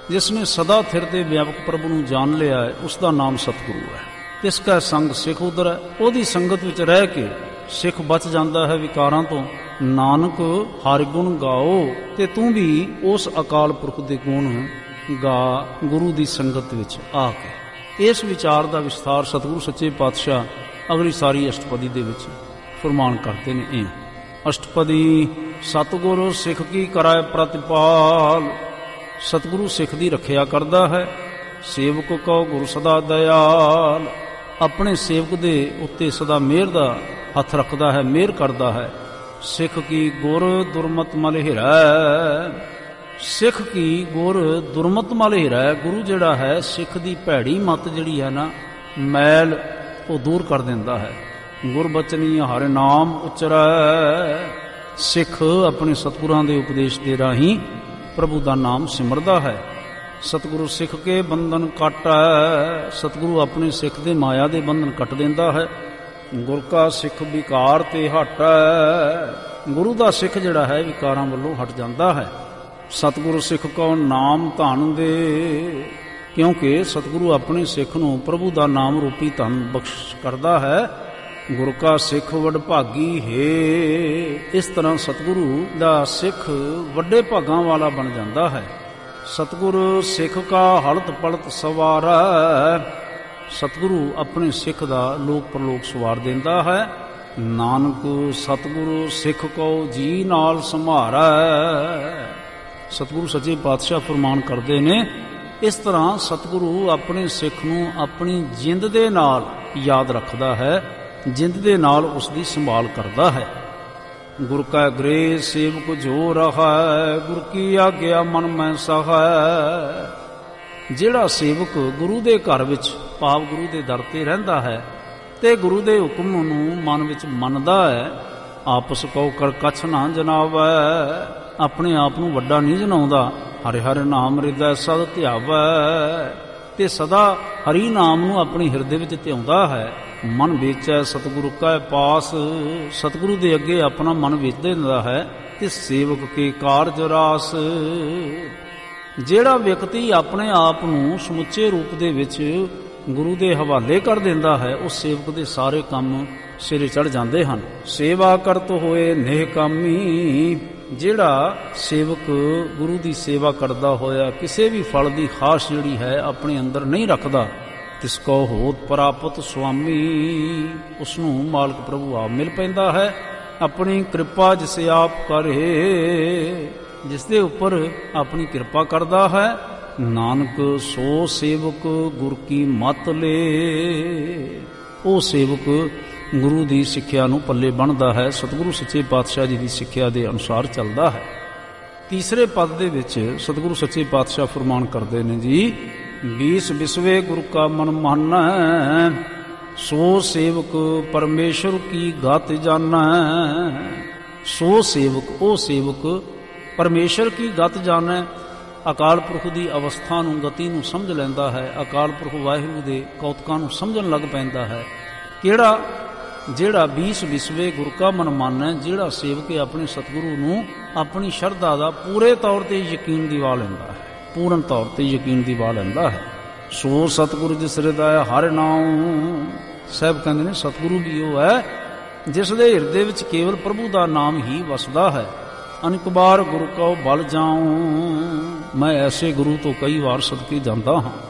ਜਿਸ ਨੇ ਸਦਾ ਥਿਰ ਤੇ ਵਿਆਪਕ ਪ੍ਰਭੂ ਨੂੰ ਜਾਣ ਲਿਆ ਹੈ, ਉਸ ਦਾ ਨਾਮ ਸਤਿਗੁਰੂ ਹੈ। ਤਿਸ ਕਾ ਸੰਗ ਸਿੱਖ ਉਦਰ ਹੈ। ਉਹਦੀ ਸੰਗਤ ਵਿੱਚ ਰਹਿ ਕੇ ਸਿੱਖ ਬਚ ਜਾਂਦਾ ਹੈ ਵਿਕਾਰਾਂ ਤੋਂ। ਨਾਨਕ ਹਰਿ ਗੁਣ ਗਾਓ, ਤੇ ਤੂੰ ਵੀ ਉਸ ਅਕਾਲ ਪੁਰਖ ਦੇ ਗੁਣ ਗਾ ਗੁਰੂ ਦੀ ਸੰਗਤ ਵਿੱਚ ਆ ਕੇ। ਇਸ ਵਿਚਾਰ ਦਾ ਵਿਸਥਾਰ ਸਤਿਗੁਰੂ ਸੱਚੇ ਪਾਤਸ਼ਾਹ ਅਗਲੀ ਸਾਰੀ ਅਸ਼ਟਪਦੀ ਦੇ ਵਿੱਚ ਫਰਮਾਨ ਕਰਦੇ ਨੇ। ਇਹ ਅਸ਼ਟਪਦੀ ਸਤਿਗੁਰੂ ਸਿੱਖ ਕੀ ਕਰੈ ਪ੍ਰਤਿਪਾਲ। ਸਤਿਗੁਰੂ ਸਿੱਖ ਦੀ ਰੱਖਿਆ ਕਰਦਾ ਹੈ। ਸੇਵਕ ਕਉ ਗੁਰ ਸਦਾ ਦਇਆਲ। ਆਪਣੇ ਸੇਵਕ ਦੇ ਉੱਤੇ ਸਦਾ ਮਿਹਰ ਦਾ ਹੱਥ ਰੱਖਦਾ ਹੈ, ਮਿਹਰ ਕਰਦਾ ਹੈ। ਸਿੱਖ ਕੀ ਗੁਰ ਦੁਰਮਤ ਮਲ ਹਿਰੈ। ਸਿੱਖ ਕੀ ਗੁਰ ਦੁਰਮਤ ਮਲ ਹਿਰੈ। ਗੁਰੂ ਜਿਹੜਾ ਹੈ ਸਿੱਖ ਦੀ ਭੈੜੀ ਮਤ ਜਿਹੜੀ ਹੈ ਨਾ, ਮੈਲ, ਉਹ ਦੂਰ ਕਰ ਦਿੰਦਾ ਹੈ। ਗੁਰਬਚਨੀ ਹਰਿ ਨਾਮ ਉਚਰੈ। ਸਿੱਖ ਆਪਣੇ ਸਤਿਗੁਰਾਂ ਦੇ ਉਪਦੇਸ਼ ਦੇ ਰਾਹੀਂ ਪ੍ਰਭੂ ਦਾ ਨਾਮ ਸਿਮਰਦਾ ਹੈ। ਸਤਿਗੁਰੂ ਸਿੱਖ ਕੇ ਬੰਧਨ ਕੱਟੈ। ਸਤਿਗੁਰੂ ਆਪਣੇ ਸਿੱਖ ਦੇ ਮਾਇਆ ਦੇ ਬੰਧਨ ਕੱਟ ਦਿੰਦਾ ਹੈ। ਗੁਰ ਕਾ ਸਿੱਖ ਵਿਕਾਰ ਤੇ ਹਟੈ। ਗੁਰੂ ਦਾ ਸਿੱਖ ਜਿਹੜਾ ਹੈ ਵਿਕਾਰਾਂ ਵੱਲੋਂ ਹਟ ਜਾਂਦਾ ਹੈ। ਸਤਿਗੁਰੂ ਸਿੱਖ ਕੋ ਨਾਮ ਧਨ ਦੇ। ਕਿਉਂਕਿ ਸਤਿਗੁਰੂ ਆਪਣੇ ਸਿੱਖ ਨੂੰ ਪ੍ਰਭੂ ਦਾ ਨਾਮ ਰੂਪੀ ਧਨ ਬਖਸ਼ ਕਰਦਾ ਹੈ। ਗੁਰ ਕਾ ਸਿੱਖ ਵਡਭਾਗੀ ਹੈ। ਇਸ ਤਰ੍ਹਾਂ ਸਤਿਗੁਰੂ ਦਾ ਸਿੱਖ ਵੱਡੇ ਭਾਗਾਂ ਵਾਲਾ ਬਣ ਜਾਂਦਾ ਹੈ। ਸਤਿਗੁਰੂ ਸਿੱਖ ਕਾ ਹਲਤ ਪਲਤ ਸਵਾਰੈ। ਸਤਿਗੁਰੂ ਆਪਣੇ ਸਿੱਖ ਦਾ ਲੋਕ ਪਰਲੋਕ ਸਵਾਰ ਦਿੰਦਾ ਹੈ। ਨਾਨਕ ਸਤਿਗੁਰੂ ਸਿੱਖ ਕੋ ਜੀ ਨਾਲ ਸੰਭਾਰੈ। ਸਤਿਗੁਰੂ ਸੱਚੇ ਪਾਤਸ਼ਾਹ ਫਰਮਾਨ ਕਰਦੇ ਨੇ, ਇਸ ਤਰ੍ਹਾਂ ਸਤਿਗੁਰੂ ਆਪਣੇ ਸਿੱਖ ਨੂੰ ਆਪਣੀ ਜਿੰਦ ਦੇ ਨਾਲ ਯਾਦ ਰੱਖਦਾ ਹੈ, ਜਿੰਦ ਦੇ ਨਾਲ ਉਸ ਦੀ ਸੰਭਾਲ ਕਰਦਾ ਹੈ। ਗੁਰ ਕਾ ਗ੍ਰਹਿ ਸੇਵਕ ਜੋ ਰਹੈ। ਗੁਰ ਕੀ ਆਗਿਆ ਮਨ ਮੈਂ ਸਹੈ। ਜਿਹੜਾ ਸੇਵਕ ਗੁਰੂ ਦੇ ਘਰ ਵਿੱਚ ਭਾਵ ਗੁਰੂ ਦੇ ਦਰ ਤੇ ਰਹਿੰਦਾ ਹੈ ਤੇ ਗੁਰੂ ਦੇ ਹੁਕਮ ਨੂੰ ਮਨ ਵਿੱਚ ਮੰਨਦਾ ਹੈ, ਆਪਸ ਕਉ ਕਰ ਕਛ ਨਾ ਜਨਾਵੈ। ਆਪਣੇ ਆਪ ਨੂੰ ਵੱਡਾ ਨਹੀਂ ਜਨਾਉਂਦਾ। ਹਰਿ ਹਰਿ ਨਾਮ ਹਿਰਦੈ ਸਦ ਧਿਆਵੈ। ਤੇ ਸਦਾ ਹਰੀ ਨਾਮ ਨੂੰ ਆਪਣੀ ਹਿਰਦੇ ਵਿੱਚ ਧਿਆਉਂਦਾ ਹੈ। ਮਨ ਵੇਚੈ ਸਤਿਗੁਰੂ ਕੈ ਪਾਸ। ਸਤਿਗੁਰੂ ਦੇ ਅੱਗੇ ਆਪਣਾ ਮਨ ਵੇਚ ਦਿੰਦਾ ਹੈ। ਤੇ ਸੇਵਕ ਕੇ ਕਾਰਜ ਰਾਸ। ਜਿਹੜਾ ਵਿਅਕਤੀ ਆਪਣੇ ਆਪ ਨੂੰ ਸਮੁੱਚੇ ਰੂਪ ਦੇ ਵਿੱਚ ਗੁਰੂ ਦੇ ਹਵਾਲੇ ਕਰ ਦਿੰਦਾ ਹੈ, ਉਸ ਸੇਵਕ ਦੇ ਸਾਰੇ ਕੰਮ ਸਿਰੇ ਚੜ ਜਾਂਦੇ ਹਨ। ਸੇਵਾ ਕਰਤ ਹੋਏ ਨੇਹ ਕਾਮੀ। ਜਿਹੜਾ ਸੇਵਕ ਗੁਰੂ ਦੀ ਸੇਵਾ ਕਰਦਾ ਹੋਇਆ ਕਿਸੇ ਵੀ ਫਲ ਦੀ ਖਾਸ ਜਿਹੜੀ ਹੈ ਆਪਣੇ ਅੰਦਰ ਨਹੀਂ ਰੱਖਦਾ, ਤਿਸ ਕੋ ਹੋਤ ਪ੍ਰਾਪਤ ਸੁਆਮੀ। ਉਸ ਨੂੰ ਮਾਲਕ ਪ੍ਰਭੂ ਆਪ ਮਿਲ ਪੈਂਦਾ ਹੈ। ਆਪਣੀ ਕਿਰਪਾ ਜਿਸ ਆਪ ਕਰੇ। ਜਿਸ ਦੇ ਉੱਪਰ ਆਪਣੀ ਕਿਰਪਾ ਕਰਦਾ ਹੈ। ਨਾਨਕ ਸੋ ਸੇਵਕ ਗੁਰ ਕੀ ਮਤ ਲੇ। ਉਹ ਸੇਵਕ ਗੁਰੂ ਦੀ ਸਿੱਖਿਆ ਨੂੰ ਪੱਲੇ ਬੰਨ੍ਹਦਾ ਹੈ, ਸਤਿਗੁਰੂ ਸੱਚੇ ਪਾਤਸ਼ਾਹ ਜੀ ਦੀ ਸਿੱਖਿਆ ਦੇ ਅਨੁਸਾਰ ਚੱਲਦਾ ਹੈ। ਤੀਸਰੇ ਪਦ ਦੇ ਵਿੱਚ ਸਤਿਗੁਰੂ ਸੱਚੇ ਪਾਤਸ਼ਾਹ ਫਰਮਾਨ ਕਰਦੇ ਨੇ ਜੀ, 20 ਵਿਸਵੇ ਗੁਰੂ ਕਾ ਮਨ ਮਾਨੈ। ਸੋ ਸੇਵਕ ਪਰਮੇਸ਼ਰ ਕੀ ਗਤ ਜਾਣੈ। ਸੋ ਸੇਵਕ, ਉਹ ਸੇਵਕ ਪਰਮੇਸ਼ਰ ਕੀ ਗਤ ਜਾਣੈ। ਅਕਾਲ ਪੁਰਖ ਦੀ ਅਵਸਥਾ ਨੂੰ, ਗਤੀ ਨੂੰ ਸਮਝ ਲੈਂਦਾ ਹੈ। ਅਕਾਲ ਪੁਰਖ ਵਾਹਿਗੁਰੂ ਦੇ ਕੌਤਕਾਂ ਨੂੰ ਸਮਝਣ ਲੱਗ ਪੈਂਦਾ ਹੈ। ਕਿਹੜਾ? ਜਿਹੜਾ 20 ਵਿਸਵੇ ਗੁਰੂ ਕਾ ਮਨ ਮਾਨੈ। ਜਿਹੜਾ ਸੇਵਕ ਆਪਣੇ ਸਤਿਗੁਰੂ ਨੂੰ ਆਪਣੀ ਸ਼ਰਧਾ ਦਾ ਪੂਰੇ ਤੌਰ ਤੇ ਯਕੀਨ ਦਿਵਾ ਲੈਂਦਾ ਹੈ, ਪੂਰਨ ਤੌਰ ਤੇ ਯਕੀਨ ਦਿਵਾ ਲੈਂਦਾ ਹੈ। ਸੋ ਸਤਿਗੁਰੂ ਜਿਸ ਹਿਰਦੈ ਹਰਿ ਨਾਮ। ਸਾਹਿਬ ਕਹਿੰਦੇ ਨੇ ਸਤਿਗੁਰੂ ਵੀ ਉਹ ਹੈ ਜਿਸ ਦੇ ਹਿਰਦੇ ਵਿੱਚ ਕੇਵਲ ਪ੍ਰਭੂ ਦਾ ਨਾਮ ਹੀ ਵਸਦਾ ਹੈ। ਅਨੇਕ ਬਾਰ ਗੁਰੂ ਕਉ ਬਲ ਜਾਉ। ਮੈਂ ਐਸੇ ਗੁਰੂ ਤੋਂ ਕਈ ਵਾਰ ਸਦਕੇ ਜਾਂਦਾ ਹਾਂ।